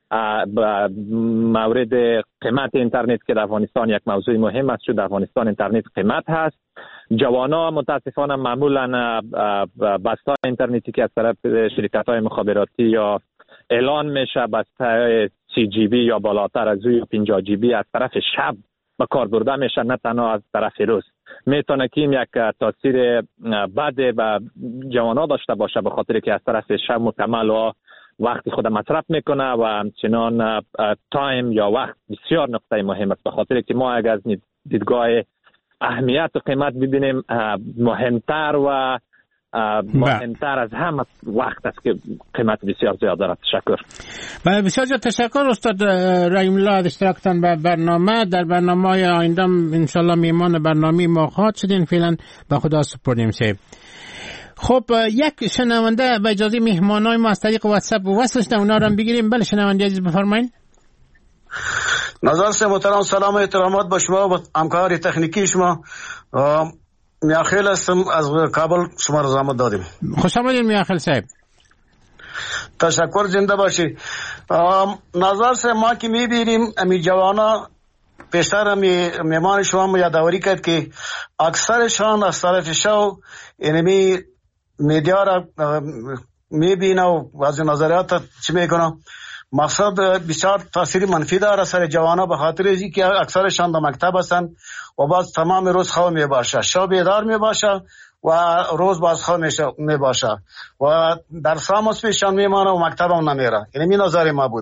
مورد قیمت اینترنت که در افغانستان یک موضوع مهم است، چون در افغانستان اینترنت قیمت هست. جوانا متاسفانه معمولا بسته اینترنتی که از طرف شرکت های مخابراتی یا اعلان میشه بسته 30 جی بی یا بالاتر از یا 50 جی بی از طرف شب به کار برده میشه، نه تنها از طرف روز. میتونه که این یک تاثیر بد به جوانا داشته باشه به خاطر که از طرف شب مکمل و وقتی خود مصرف میکنه و همچنان تایم یا وقت بسیار نقطه مهم است. به خاطر که ما اگر از دیدگاه اهمیت و قیمت ببینیم مهمتر و مهمتر از همه وقت است که قیمت بسیار زیاد دارد. تشکر. بله بسیار زیاد تشکر استاد رحیم الله از اشتراکتان به برنامه. در برنامه آینده انشالله میمان برنامه ما خواهد شدین. فعلا به خدا سپردیم صاحب. خب یک شنونده به اجازه مهمانای ما از طریق واتساپ وصلش در اونا رو هم بگیریم. بله شنونده عزیز بفرمایید. نظر سے محترم سلام و احترامات به شما و همکار تکنیکی شما. میاخیل هستم از کابل، شما رو زحمت دادیم. خوش آمدید میاخیل صاحب. تشکر، زنده باشی. نظر سے ما که میبینیم امی جوانا پیشتر میمان شما یادآوری کرد که اکثرشان از طرف شو اینمی میدیا را میبینه و از نظریات چی میکنه. مقصد بسیار تاثیر منفی داره سر جوانا به خاطر اینکه که اکثرشان در مکتب هستند و باز تمام روز خواب میباشه، شب بیدار میباشه و روز باز خواب میباشه و در ساموس پیشان میمانه و مکتب هم نمیره. این نظر ما بود.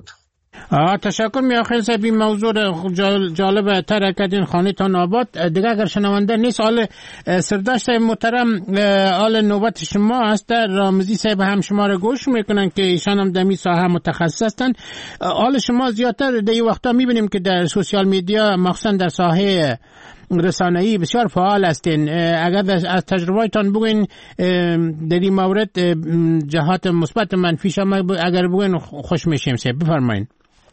تشکر میاخیل صاحب. این موضوع جالب تر کردین، خانه تان آباد. دیگه اگر شنونده نیست، آل سرداشت محترم، آل نوبت شما هست. رامزی صاحب هم شما رو گوش میکنن که ایشان هم در این ساحه متخصص هستن. آل شما زیادتر در این وقتا میبینیم که در سوشال میدیا مخصوصا در ساحه رسانه‌ای بسیار فعال هستین. اگر از تجربه‌تان بگوین در این مورد جهات مثبت منفی شما اگر بگوین خوش میشیم. بفرمایید.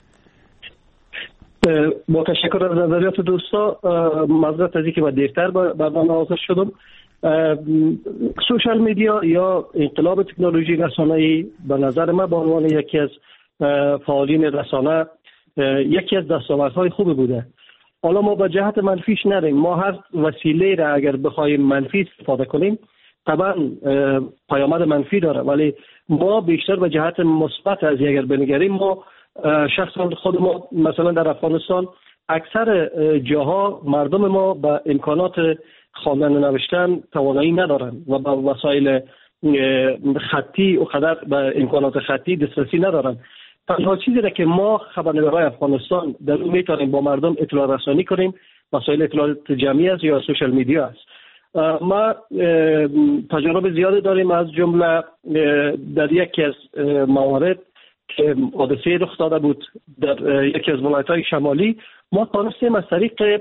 با تشکر از نظریات دوستا. معذرت از اینکه من دیرتر برنامه حاضر شدم. سوشال میدیا یا انقلاب تکنولوژی رسانه‌ای به نظر من به عنوان یکی از فعالین رسانه یکی از دستاوردهای خوب بوده. حالا ما به جهت منفیش نریم. ما هر وسیله را اگر بخوایم منفی استفاده کنیم طبعا پیامد منفی داره، ولی ما بیشتر به جهت مثبت از اگر بنگریم، ما شخصا خود ما مثلا در افغانستان اکثر جاها مردم ما با امکانات خواندن و نوشتن توانایی ندارن و با وسایل خطی و قدر به امکانات خطی دسترسی ندارن. تنها چیزی را که ما خبرنگارای افغانستان در اون میتونیم با مردم اطلاع رسانی کنیم وسایل اطلاعات جمعی است یا سوشال میدیا است. ما تجربه زیادی داریم، از جمله در یکی از موارد که حادثه رخ داده بود در یکی از ولایت‌های شمالی، ما تانستیم از طریق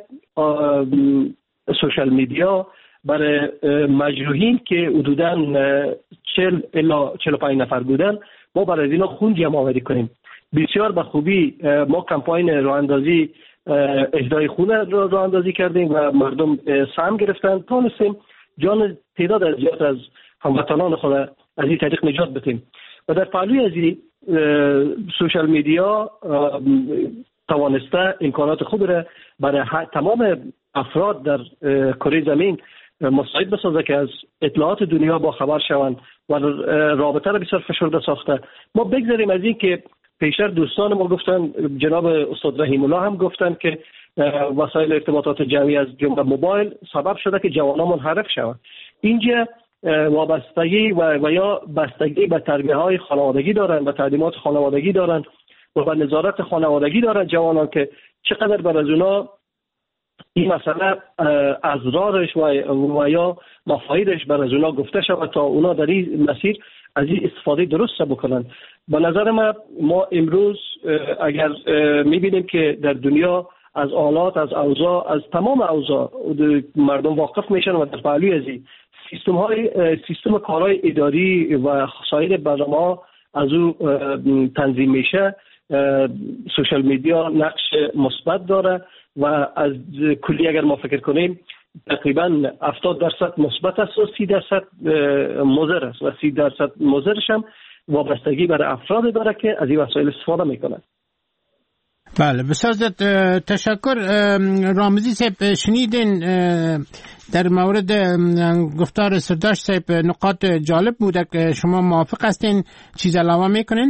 سوشال میدیا برای مجروحین که حدوداً 40 الی 45 نفر بودن، ما برای اینا خون جمع آوری کنیم. بسیار به خوبی ما کمپاین راهاندازی اهدای خون راهاندازی کردیم و مردم سهم گرفتن. تانستیم جان تعداد زیاد از هموطنان خود از این طریق نجات بدیم. و در پهلوی از این سوشال میدیا توانسته امکانات خوب را برای تمام افراد در کره زمین مساعد بسازه که از اطلاعات دنیا با خبر شوند و رابطه را بسیار فشرده ساخته. ما بگذاریم از این که پیشتر دوستان ما گفتن، جناب استاد رحیم الله هم گفتن که وسایل ارتباطات جمعی از جمله موبایل سبب شده که جوانان منحرف شوند. اینجا وابستگی و یا بستگی به تربیه‌های خانوادگی دارن، به تعلیمات خانوادگی دارن و به نظارت خانوادگی دارن جوانان که چقدر بر از اونا این مسئله اضرارش و یا مفایدش بر از اونا گفته شود تا اونا در این مسیر از این استفاده درست بکنن. به نظر ما امروز اگر میبینیم که در دنیا از آلات، از اوضاع، از تمام اوضاع مردم واقف میشن و در پهلوی از این سیستم کارهای اداری و سایر برنامه‌ها از او تنظیم میشه، سوشال میدیا نقش مثبت داره و از کلی اگر ما فکر کنیم تقریبا 70% مثبت است و 30% مضر است و 30% مضرش هم وابستگی برای افراد داره که از این وسایل استفاده میکنن. بله، بسیار تشکر. رامزی صاحب، شنیدین در مورد گفتار سرداشت صاحب نقاط جالب بوده که شما موافق هستین؟ چیز علاوه میکنین؟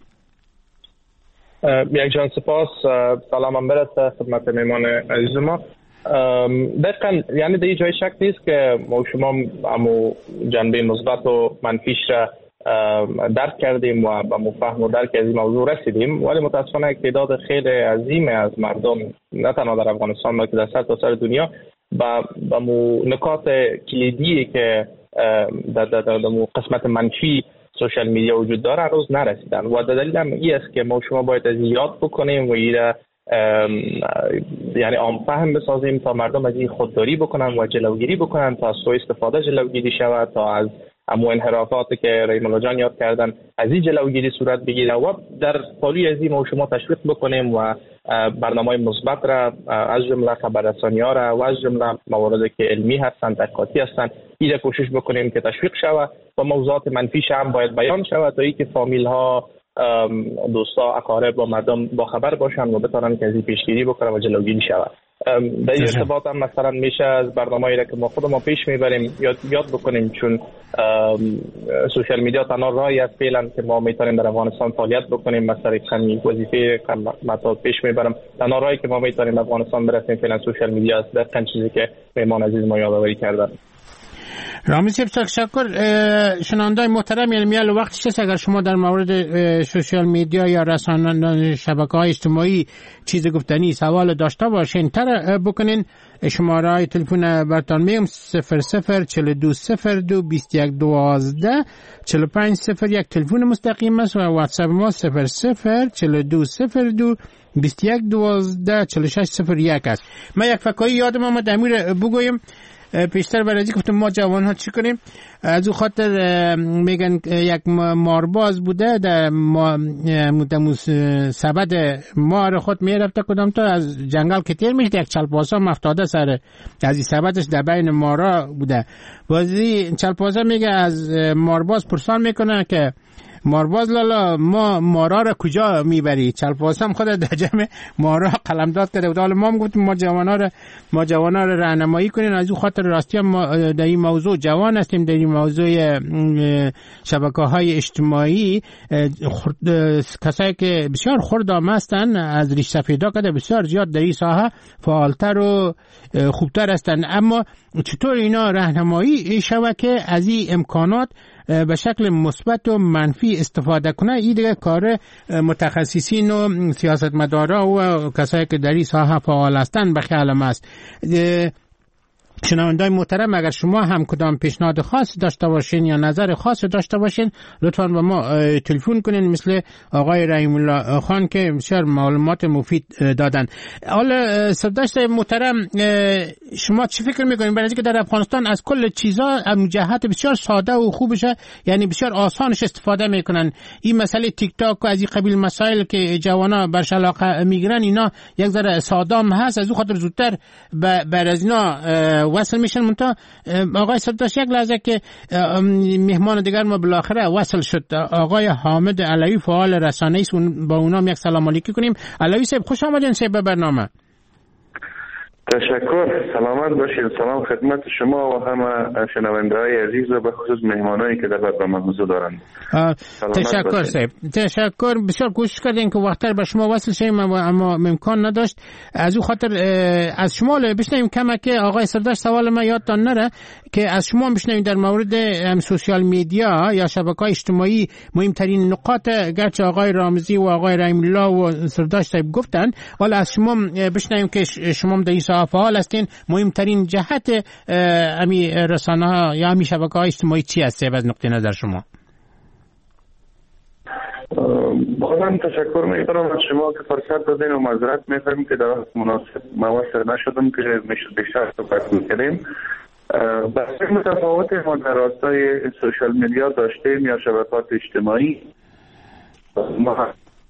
یک جان سپاس. سلام برسه خدمت میمان عزیز ما. دقیقا یعنی در جای شک نیست که ما شما همو جنبه مثبت و منفیش را درک کردیم و به مفهوم و درک از این موضوع رسیدیم، ولی متاسفانه تعداد خیلی عظیم از مردم نه تنها در افغانستان بلکه در سرتاسر دنیا با نکات کلیدی که در قسمت منفی سوشال میدیا وجود داره هنوز نرسیدن و دلیل هم این است که ما شما باید از یاد بکنیم و این یعنی عام فهم بسازیم تا مردم از این خودداری بکنن و جلوگیری بکنن، تا از سوء استفاده جلوگیری شود، تا از امو انحرافاتی که رحیم الله جان یاد کردن از این جلوگیری صورت بگیره و در پالوی از این ما شما تشویق بکنیم و برنامه‌های مثبت را از جمله خبررسانی‌ها را و از جمله مواردی که علمی هستند، تحقیقاتی هستند، این کوشش بکنیم که تشویق شود و موضوعات منفیش هم باید بیان شود تا اینکه فامیل‌ها، دوستا، اقارب و مردم با خبر باشن و بتونن که از این پیشگیری بکنن و جلوگیری شود. در این ارتباط هم مثلا میشه از برنامه‌ای را که ما خودمون پیش میبریم یاد بکنیم، چون سوشال میدیا تنها راهی است فعلا که ما میتونیم در افغانستان فعالیت بکنیم. مثلا همین وظیفه که من پیش میبرم، تنها راهی که ما میتونیم افغانستان برسیم فعلا سوشال میدیا است. دقیقاً چیزی که مهمان عزیز ما یادآوری کردن. رامیز تشکر. شنوندای محترم، یعنی میال وقتش است اگر شما در مورد سوشال میدیا یا رسانه شبکه‌های اجتماعی چیز گفتنی سوال داشته باشین تر بکنین. شماره های تلفن برتان میگم 0042022112 4501 تلفن مستقیم است و واتساپ ما 0042022112 4601 است. من یک فکایی یادم آمد امیر بگویم پیشتر برای از گفتم ما جوان ها چی کنیم. از او خاطر میگن یک مارباز بوده در سبد مار خود میرفته کدام تا از جنگل که تیر میشه یک چلپاسا مفتاده سر از این سبدش در بین مارا بوده. بازی چلپاسا میگه از مارباز پرسان میکنه که مارباز لالا ما مارا را کجا میبری؟ چلپاسا هم خود در جمع مارا قلمداد کرده بود. حالا ما هم گفتیم ما جوانا را راهنمایی کنیم. از او خاطر راستی ما در این موضوع جوان هستیم، در این موضوع شبکه‌های اجتماعی کسایی که بسیار خردام هستند از ریش سفیدا کرده بسیار زیاد در این ساحه فعالتر و خوبتر هستند. اما چطور اینا راهنمایی شود که از این امکانات به شکل مثبت و منفی استفاده کنه؟ این دیگه کار متخصصین و سیاستمدارا و کسایی که در این ساحه فعال هستند به خیال است. شنوندای محترم، اگر شما هم کدام پیشنهاد خاص داشته باشین یا نظر خاص داشته باشین لطفاً به ما تلفن کنین، مثل آقای رحیم الله خان که بسیار معلومات مفید دادن. حالا سرداشت محترم، شما چی فکر میکنین برای اینکه در افغانستان از کل چیزا جهت بسیار ساده و خوبشه، یعنی بسیار آسانش استفاده میکنن؟ این مسئله تیک تاک و از این قبیل مسائل که جوانا برش علاقه میگیرن اینا یک ذره سادام هست، از اون خاطر زودتر بر از اینا وصل میشن. منتها آقای سرداشت یک لحظه که مهمان دیگر ما بالاخره وصل شد، آقای حامد علوی فعال رسانه‌ای است، با اونام یک سلام علیکی کنیم. علوی صاحب خوش آمدین صاحب به برنامه. تشکر، سلامت باشید. سلام خدمت شما و همه شنونده‌های عزیز و به خصوص مهمانایی که در برنامه حضور دارند. تشکر صاحب، تشکر. بسیار کوشش کردین که وقتر به شما وصل شیم اما امکان نداشت. از او خاطر از شما بشنویم کمک آقای سرداشت. سوال ما یادتان نره که از شما بشنویم در مورد سوشال میدیا یا شبکه‌های اجتماعی مهمترین نقاط، گرچه آقای رامزی و آقای رحیم الله و سرداشت صاحب گفتن، ولی از شما بشنویم که شما در این فعال هستین، مهمترین جهت امی رسانه ها یا امی شبکه‌های اجتماعی چی است از نقطه نظر شما؟ بازم تشکر میکنم از شما که فرصت دادین و معذرت میخوایم که در مناسب موثر نشدم که بیشتر صحبت میکنیم. بحث متفاوت ما در راستای سوشال میدیا داشتیم یا شبکات اجتماعی. ما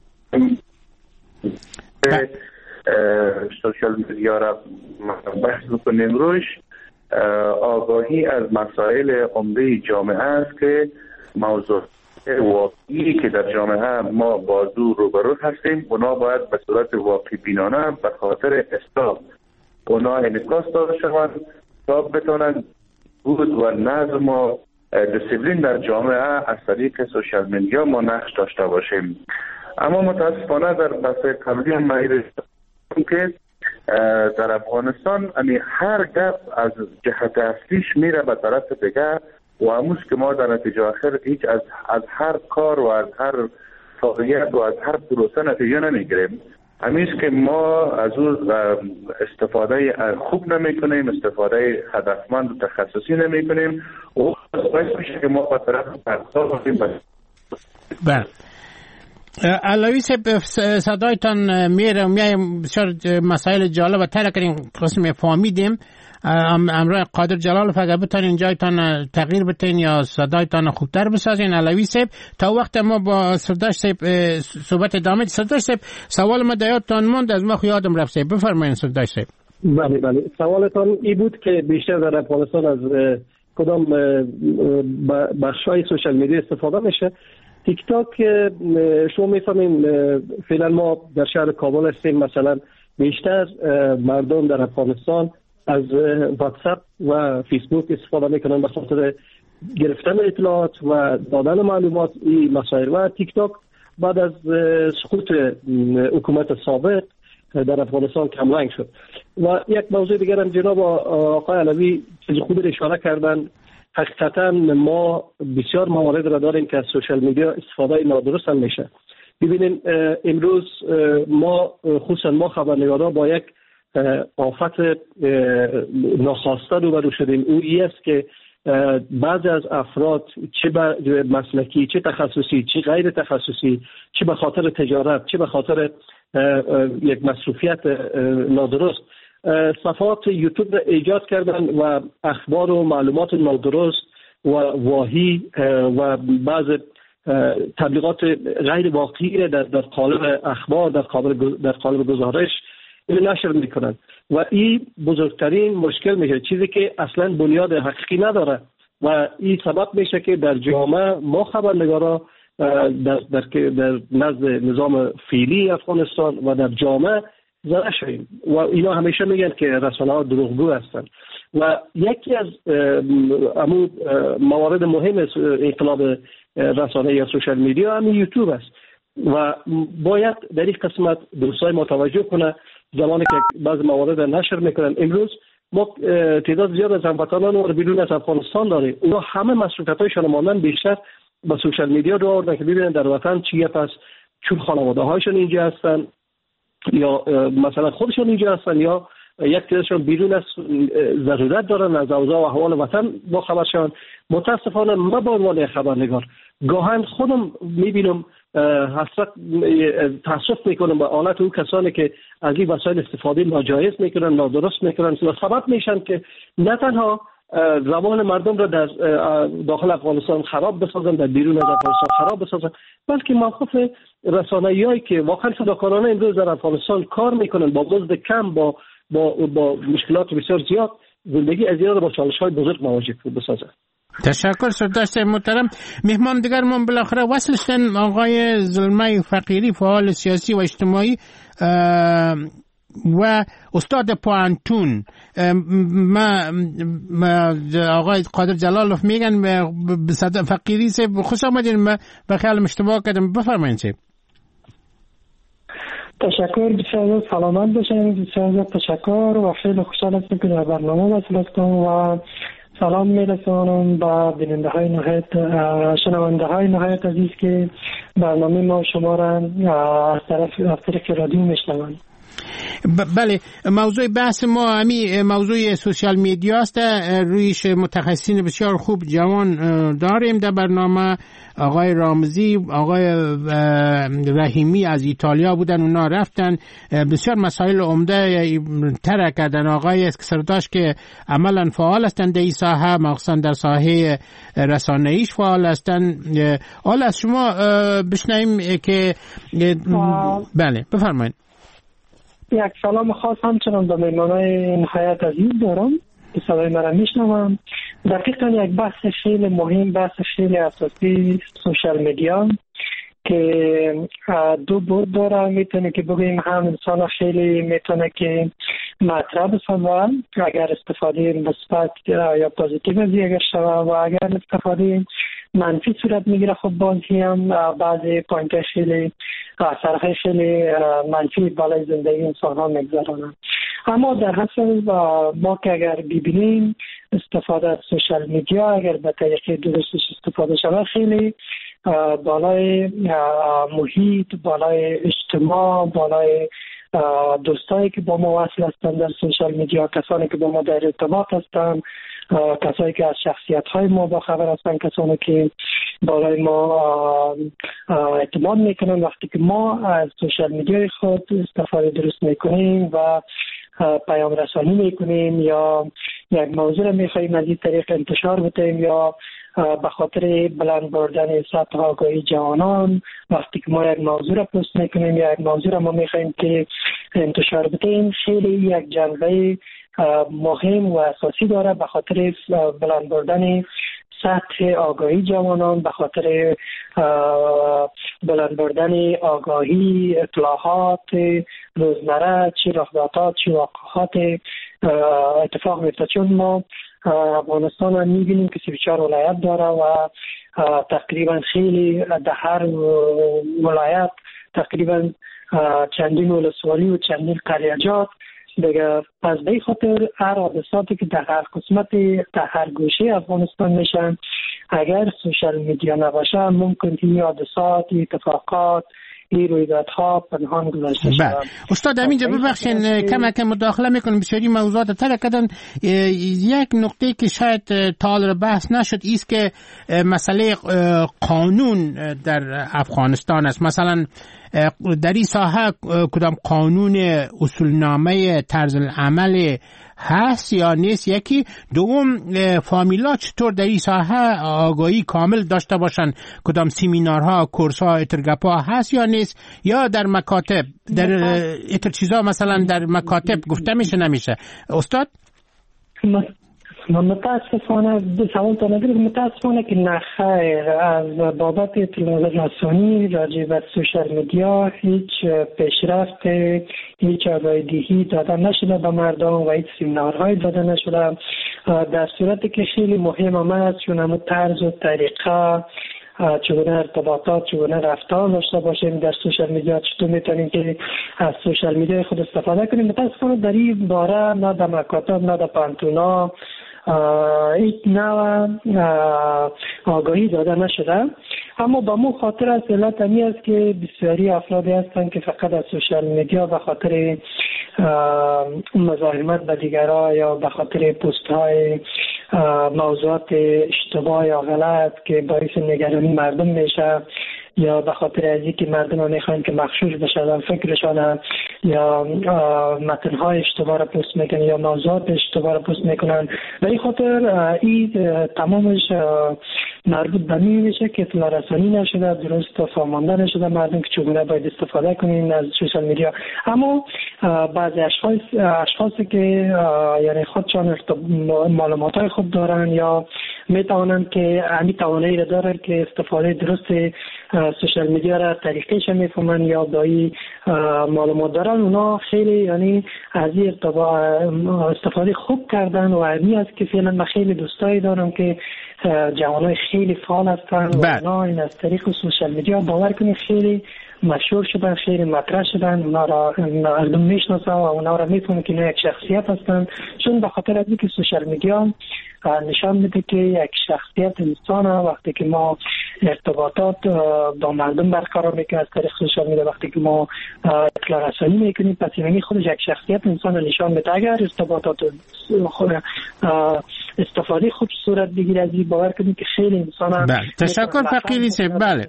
سوشال میدیا را بحث بکنیم روش. آگاهی از مسائل عمده جامعه است که موضوع واقعی که در جامعه ما بازو روبرو هستیم اونا باید به صورت واقعی بینانه به خاطر اصلاح اونا انعکاس داده شوند تا بتونن بود و نظم و دیسیپلین در جامعه از طریق سوشال میدیا ما نقش داشته باشیم. اما متاسفانه در بحث قبلی هم مایل که در افغانستان هر گپ از جهت اصلیش میره به طرف دیگه و هموز که ما در نتیجه آخر هیچ از هر کار و از هر فعالیت و از هر پروسه نتیجه نمیگیریم. همیشه که ما از اون استفاده خوب نمی کنیم، استفاده هدفمند و تخصصی نمی کنیم و باعث میشه که ما به طرف پرسا باشیم. بله علوی صدایتان میره و میایم بسیار مسائل جالب و تر کردیم قسم فهمیدیم. امروز قادر جلالوف اگر بتانین جایتان تغییر بتین یا صدایتان خوبتر بسازین. علوی صاحب تا وقت ما با سرداشت صاحب صحبت ادامه. سرداشت صاحب سوال ما دیاتان ماند از ما یادم رفت صاحب بفرمایید سرداشت صاحب. بله سوالتان ای بود که بیشتر در افغانستان از کدام بخش‌های سوشال میدیا استفاده میشه. تیک تاک شما میفهمین فعلا ما در شهر کابل هستیم، مثلا بیشتر مردم در افغانستان از واتساپ و فیسبوک استفاده میکنن به خاطر گرفتن اطلاعات و دادن معلومات این مسائل. و تیک تاک بعد از سقوط حکومت سابق در افغانستان کمرنگ شد. و یک موضوع دیگر هم جناب آقای علوی چیز خوبی اشاره کردن حقیقتا ما بسیار موارد را داریم که از سوشال میدیا استفاده نادرست هم میشه. ببینید امروز ما خصوصا ما خبرنگارا با یک آفت ناخواسته روبرو شدیم. او است که بعضی از افراد چه به مسلکی، چه تخصصی، چه غیر تخصصی، چه به خاطر تجارت، چه به خاطر یک مصروفیت نادرست، صفحات یوتیوب را ایجاد کردن و اخبار و معلومات نادرست و واهی و بعض تبلیغات غیر واقعی را در قالب اخبار، در قالب گزارش نشر میکنن و این بزرگترین مشکل میشه، چیزی که اصلا بنیاد حقیقی نداره و این سبب میشه که در جامعه ما خبرنگارا در نزد نظام فعلی افغانستان و در جامعه زده شویم و اینا همیشه میگن که رسانه ها دروغگو هستند و یکی از موارد مهم انقلاب رسانه یا سوشال میدیا همین یوتیوب است و باید در این قسمت دوستای ما توجه کنه. زمانی که بعض موارد نشر میکنن، امروز ما تعداد زیاد از هموطنان رو بیرون از افغانستان داریم، اونا همه مسئولیت‌هایشان مانن بیشتر با سوشال میدیا رو آوردن که ببینن در وطن چیه، پس چون خانواده هایشون اینجا هستن یا مثلا خودشون اینجا هستن یا یک تعدادشون بیرون از ضرورت دارن از اوضاع و احوال وطن با خبر شون. متاسفانه ما به عنوان خبرنگار گاهن خودم میبینم حسرت تاسف میکنم به حالت اون کسانی که از این وسایل استفاده ناجایز میکنن، نادرست میکنن و سبب میشن که نه تنها روان مردم را در داخل افغانستان خراب بسازن، در بیرون از افغانستان خراب بسازن، بلکه موقف رسانه‌ای که واقعا فداکارانه امروز در افغانستان کار میکنن با مزد کم، با مشکلات بسیار زیاد، زندگی از اینا را با چالش‌های بزرگ مواجه بسازن. تشکر سرداشت محترم. مهمان دیگر من بالاخره وصل شدن آقای زلمه فقیری، فعال سیاسی و اجتماعی و استاد پوانتون. آقای قادر جلالوف میگن به صد فقیری سے خوش آمدین. به خیال اشتباه کردم، بفرمایید. تشکر، بسیار سلامت باشین. بسیار تشکر و خیلی خوشحال هستم که در برنامه وصل هستم و سلام میرسانم به بیننده های نهایت، شنونده های نهایت عزیز که برنامه ما شما را از طریق رادیو میشنوند. بله، موضوع بحث ما همین موضوع سوشال میدیا است. رویش متخصصین بسیار خوب جوان داریم در برنامه. آقای رامزی، آقای رحیمی از ایتالیا بودن، اونا رفتن بسیار مسائل عمده طرح کردن. آقای سرداش که عملا فعال هستند در این ساحه، مخصوصا در ساحه رسانه‌ایش فعال هستند. حالا از شما بشنویم که بله بفرمایید. یک سلام خاص همچنان به مهمانای نهایت عزیز دارم که صدای مرا میشنوم. دقیقا یک بحث خیلی مهم، بحث خیلی اساسی سوشال میدیا که دو بود داره. میتونه که بگویم هم انسان خیلی میتونه که مطرح بسازه اگر استفاده مثبت یا پوزیتیو از اگر شوه و اگر استفاده منفی صورت میگیره خب بازی هم بعضی پوینت خیلی اثرهای خیلی منفی بالای زندگی انسان ها میگذارن. اما در حسب ما که اگر ببینیم استفاده از سوشال میدیا اگر به طریق درستش استفاده شود خیلی بالای محیط، بالای اجتماع، بالای دوستایی که با ما وصل هستند در سوشال میدیا، کسانی که با ما در ارتباط هستند، کسانی که از شخصیت های ما با خبر هستند، کسانی که بالای ما اعتماد میکنن. وقتی که ما از سوشال میدیای خود استفاده درست میکنیم و پیام رسانی میکنیم یا یک موضوع را میخواهیم از این طریق انتشار بدیم یا به خاطر بلند بردن سطح آگاهی جوانان، وقتی که ما یک موضوع را پست میکنیم یا یک موضوع را ما میخواهیم که انتشار بدیم، خیلی یک جنبه مهم و اساسی داره به خاطر بلند بردن سطح آگاهی جوانان، به خاطر بلند بردن آگاهی اطلاعات روزمره، چی رخدادها چی واقعات اتفاق میفته. چون ما افغانستان هم میبینیم که 34 ولایت داره و تقریبا خیلی در هر ولایت تقریبا چندین ولسوالی و چندین قریجات دیگر از به خاطر هر حادثاتی که در هر قسمت در هر گوشه افغانستان میشن، اگر سوشال میدیا نباشه ممکن این حادثات، اتفاقات، این رویدادها پنهان گذاشته شود. استاد همینجا ببخشین کم مداخله میکنم، بسیاری موضوعات تر کردن. یک نقطه که شاید تا حال بحث نشد ایست که مسئله قانون در افغانستان است. مثلا در این ساحه کدام قانون اصولنامه طرز العمل هست یا نیست؟ یکی. دوم، فامیلا چطور در این ساحه آگاهی کامل داشته باشن؟ کدام سیمینارها، کورسها، اترگپا هست یا نیست؟ یا در مکاتب در اتر چیزا مثلا در مکاتب گفته میشه نمیشه؟ استاد متاسفانه سوال تا نگرد، متاسفانه که نخیر. از بابت اطلاعات رسانی راجع به سوشال میدیا هیچ پیشرفت، هیچ آگاهی داده نشده به مردم و هیچ سیمینارهای داده نشده، در صورتی که خیلی مهم است چون همون طرز و طریقه چگونه ارتباطات، چگونه رفتار داشته باشیم در سوشال میدیا، چطور میتونیم که از سوشال میدیا خود استفاده کنیم. متاسفانه در این باره نه در مکاتب نه در پانتونا هیچ نوع آگاهی داده نشده. اما با مو خاطر از علت همی است که بسیاری افرادی هستند که فقط از سوشال میدیا به خاطر مزاحمت به دیگرها یا به خاطر پست های موضوعات اشتباه یا غلط که باعث نگرانی مردم میشه، یا به خاطر از اینکه مردم میخوان که مغشوش بشن فکرشان، یا متن‌های اشتباه را پست میکنن یا موضوعات اشتباه را پست میکنن. به این خاطر این تمامش مربوط به این میشه که اطلاع رسانی نشده، درست فهمانده نشده مردم که چگونه باید استفاده کنین از سوشال میدیا. اما بعضی اشخاصی که یعنی خودشان معلومات‌های خود دارن یا میتوانند که همین توانایی را دارن که استفاده درست سوشال میدیا را طریقش میفهمن یا دایی معلومات دارن، اونا خیلی یعنی از این استفاده خوب کردن و همین است که فعلا من خیلی دوستایی دارم که جوانای خیلی فعال هستن و اونا این از طریق سوشال میدیا باور کنید خیلی مشهور شدن، خیلی مطرح شدن، اونا را مردم میشناسن و اونا را میفهمن که اینا یک شخصیت هستن، چون به خاطر از اینکه سوشال میدیا نشان میده که یک شخصیت انسان وقتی که ما ارتباطات با مردم برقرار میکنیم از طریق سوشال میدیا، وقتی که ما اطلاع رسانی میکنیم، پس این خودش یک شخصیت انسان نشان میده. اگر ارتباطات خود استفاده خوب صورت بگیره از این باور کنید که خیلی انسان تشکر فقیری صاحب. بله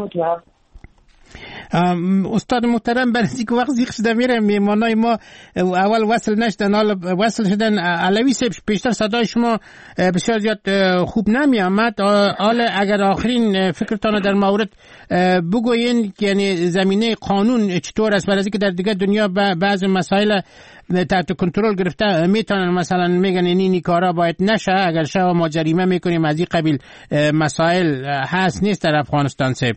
استاد محترم، برای اینکه وقت زیخ شده میره میمانای ما اول وصل نشدن، حالا وصل شدن. علوی صاحب بیشتر صدای شما بسیار زیاد خوب نمی آمد. حالا اگر آخرین فکرتان در مورد بگوین یعنی زمینه قانون چطور است، برای اینکه در دیگه دنیا بعض مسائل تحت کنترل گرفته میتونن مثلا میگن این کارا باید نشه، اگر شما ما جریمه میکنیم از این قبیل مسائل هست نیست در افغانستان صاحب؟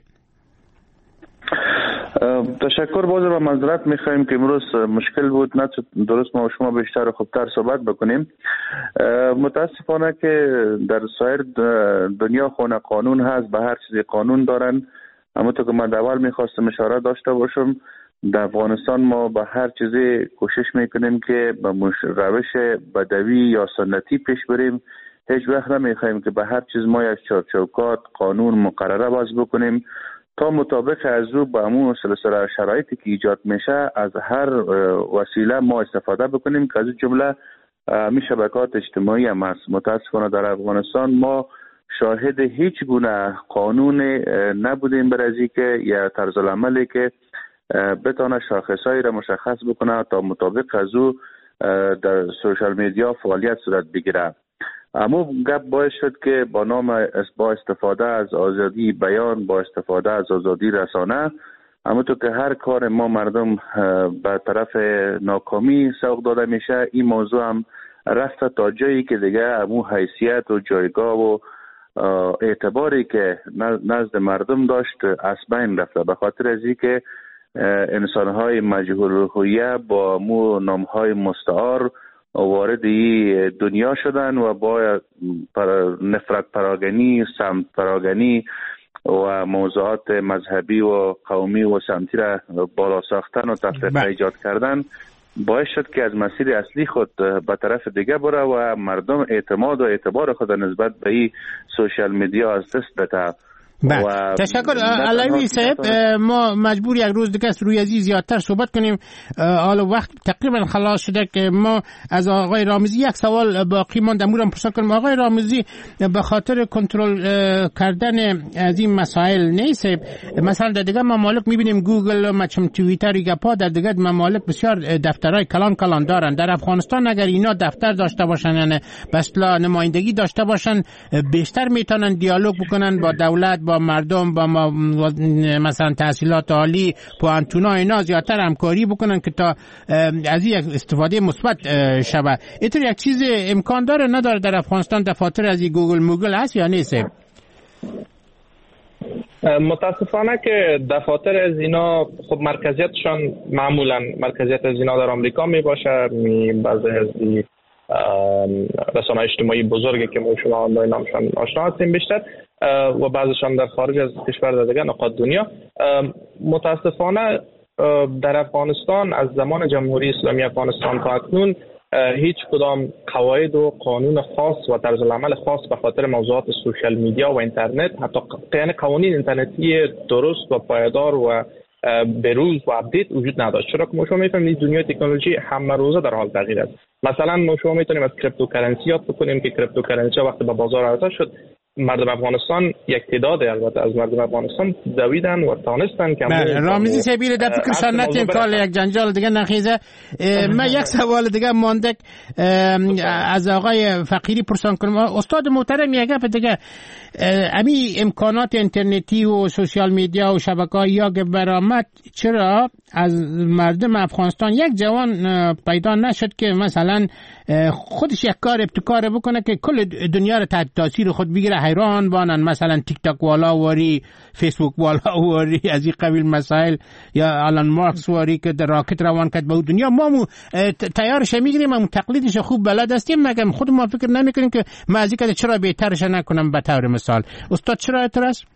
تشکر. باز و معذرت میخوایم که امروز مشکل بود، نه درست ما و شما بیشتر و خوبتر صحبت بکنیم. متاسفانه که در سایر دنیا خونه قانون هست، به هر چیزی قانون دارن. اما تو که من اول میخواستم اشاره داشته باشم، در افغانستان ما به هر چیزی کوشش میکنیم که به روش بدوی یا سنتی پیش بریم. هیچ وقت نمیخوایم که به هر چیز ما یک چوکات قانون مقرره باز بکنیم تا مطابق از او با همون سلسله شرایطی که ایجاد میشه از هر وسیله ما استفاده بکنیم که از جمله می شبکات اجتماعی هم هست. متاسفانه در افغانستان ما شاهد هیچ گونه قانون نبودیم برای که یا طرز العملی که بتونه شاخصهایی را مشخص بکنه تا مطابق از او در سوشال میدیا فعالیت صورت بگیره. اما گپ باعث شد که با استفاده از آزادی بیان، با استفاده از آزادی رسانه، اما تو که هر کار ما مردم به طرف ناکامی سوق داده میشه، این موضوع هم رفته تا جایی که دیگه همون حیثیت و جایگاه و اعتباری که نزد مردم داشت از بین رفته، به خاطر از اینکه انسانهای مجهول الهویه با مو نامهای مستعار وارد این دنیا شدن و با نفرت پراگنی، سمت پراگنی و موضوعات مذهبی و قومی و سمتی را بالا ساختن و تفرقه ایجاد کردن باعث شد که از مسیر اصلی خود به طرف دیگه بره و مردم اعتماد و اعتبار خود نسبت به این سوشال میدیا از دست بده. تشکر علوی صاحب. ما مجبور یک روز دیگه روی ازی زیادتر صحبت کنیم. حالا وقت تقریبا خلاص شده که ما از آقای رامزی یک سوال باقی ماند، امورم پرسان کنیم. آقای رامزی، به خاطر کنترل کردن از این مسائل نیست، مثلا در دیگه ممالک میبینیم گوگل و مچم توییتر گپا در دیگه ممالک بسیار دفترهای کلان دارن. در افغانستان اگر اینا دفتر داشته باشن، یعنی بسلا نمایندگی داشته باشن، بیشتر میتونن دیالوگ بکنن با دولت، با مردم، با مثلا تحصیلات عالی، پوانتونا، اینا زیادتر همکاری بکنن که تا از یک استفاده مثبت شود. اینطور یک چیز امکان داره نداره در افغانستان دفاتر از گوگل هست یا نیست؟ متاسفانه که دفاتر از اینا خب مرکزیتشان معمولا مرکزیت از اینا در آمریکا می باشه، بعضی از رسانه‌های اجتماعی بزرگی که ما شما با نامشان آشنا هستیم بیشتر، و بعضشان در خارج از کشور در دیگه نقاط دنیا. متاسفانه در افغانستان از زمان جمهوری اسلامی افغانستان تا اکنون هیچ کدام قواعد و قانون خاص و طرز العمل خاص به خاطر موضوعات سوشال میدیا و اینترنت، حتی یعنی قوانین اینترنتی درست و پایدار و بروز و اپدیت وجود نداشت. چرا که ما شما میفهمید دنیای تکنولوژی همه روزه در حال تغییر است. مثلا ما شما میتونیم از کریپتوکارنسی یاد بکنیم که کریپتوکارنسی وقتی به بازار عرضه شد، مردم افغانستان یک تعداد البته از مردم افغانستان دویدن و تانستن که رامزی سبیل در فکرشان نتیم کال یک جنجال دیگه نخیزه. من یک سوال دیگه مانده از آقای فقیری پرسان کنم. استاد محترم یک گپ دیگه، امی امکانات اینترنتی و سوشال میدیا و شبکه‌های یا برآمد چرا از مردم افغانستان یک جوان پیدا نشد که مثلا خودش یک کار ابتکار بکنه که کل دنیا رو تحت تاثیر خود بگیره؟ حیران بانن مثلا تیک تاک والا واری، فیسبوک والا واری، از این قبیل مسائل، یا آلان مارکس واری که در راکت روان کرد به دنیا. ما تیارش میگیریم، ما تقلیدش خوب بلد هستیم، مگه خود ما فکر نمیکنیم که ما از این چرا بهترش نکنم؟ به طور مثال استاد چرا اعتراض؟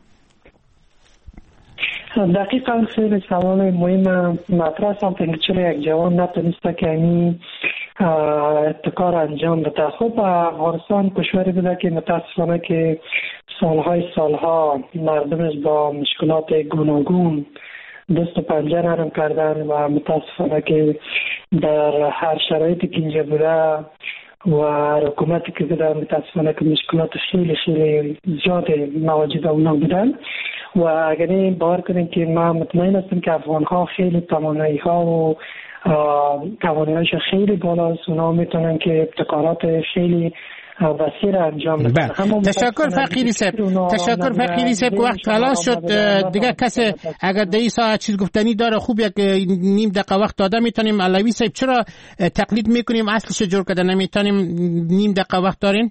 دقیقا خیلی سوال مهم مطرح است که چرا یک جوان نتونسته که این ابتکار انجام بده. خب افغانستان کشوری بوده که متاسفانه که سالها مردمش با مشکلات گوناگون دست و پنجه نرم کردن و متاسفانه که در هر شرایطی که اینجا بوده و حکومتی که بوده متاسفانه که مشکلات خیلی زیاد مواجه اونا بودن. و اگر این باور کنیم که ما مطمئن هستیم که افغان‌ها خیلی توانایی‌ها و توانایی‌هاش خیلی بالاست، اونا میتونن که ابتکارات خیلی وسیع انجام بدن. تشکر فقیری صاحب. وقت خلاص شد دیگه. کسی اگر در این ساعت چیز گفتنی داره خوب یک نیم دقیقه وقت داده میتونیم. علوی صاحب چرا تقلید میکنیم اصلش جور کرده نمیتونیم؟ نیم دقیقه وقت دارین؟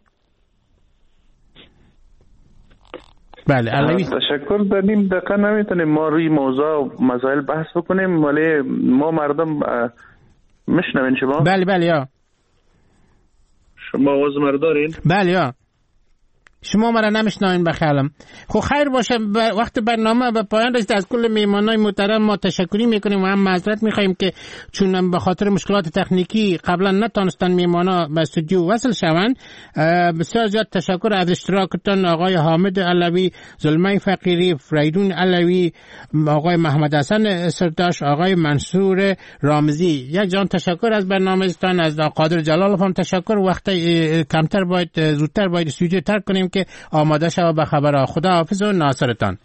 بله علوی. تشکر. در نیم دقیقه نمیتونیم ما روی موضوع و مسائل بحث بکنیم، ولی ما مردم میشنوین شما؟ بله یا شما آواز مرا دارین؟ بله یا شما مرا نمیشنوین بخیالم. خب خیر باشه، وقت برنامه به پایان رسید. از کل میهمانای محترم ما تشکری میکنیم و هم معذرت میخوایم که چون به خاطر مشکلات تکنیکی قبلا نتونستن میهمانا به استودیو وصل شوند. بسیار زیاد تشکر از اشتراکتان آقای حامد علوی، زلمه فقیری، فریدون علوی، آقای محمد حسن سرداش، آقای منصور رامزی. یک جان تشکر از برنامه‌تان. از قادر جلالov هم تشکر. وقت کمتر باید زودتر باید استودیو ترک کنیم که آماده شو به خبر. خدا حافظ و ناصرتان.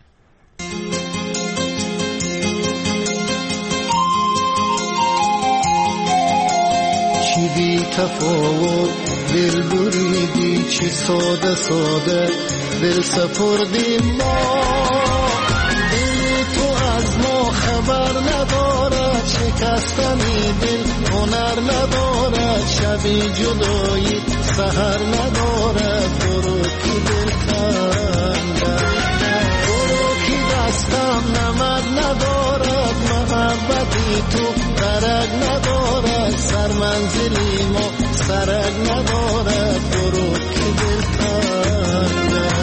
چی بی تفاوت دل بریدی، چی ساده ساده دل سپردیم ما. دل تو از ما خبر ندارد، شکستنی دل هنر ندارد، شبی جدایی سحر ندارد. برو کی دل کندن، برو کی دستم نمد ندارد، محبتی تو درک ندارد، سر منزلی ما سرک ندارد. برو کی دل کندن.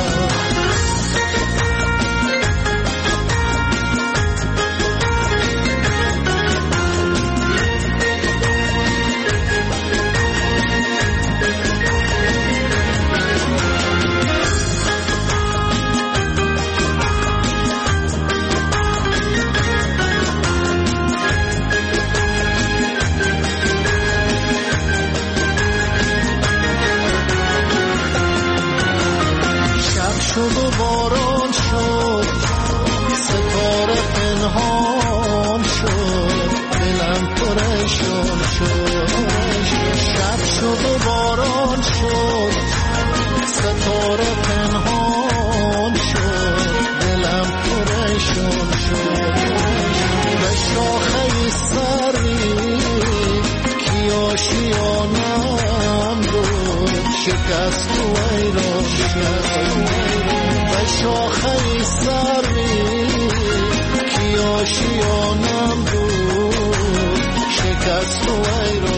شد و باران شد، ستاره پنهان شد، دلم پریشان شد. شب شد و باران شد، ستاره پنهان شد، دلم پریشان شد. به شاخه سری کی آشیانم رو شکست و ویران شد. به شاخه سری کی آشیانم رو شکست و ویران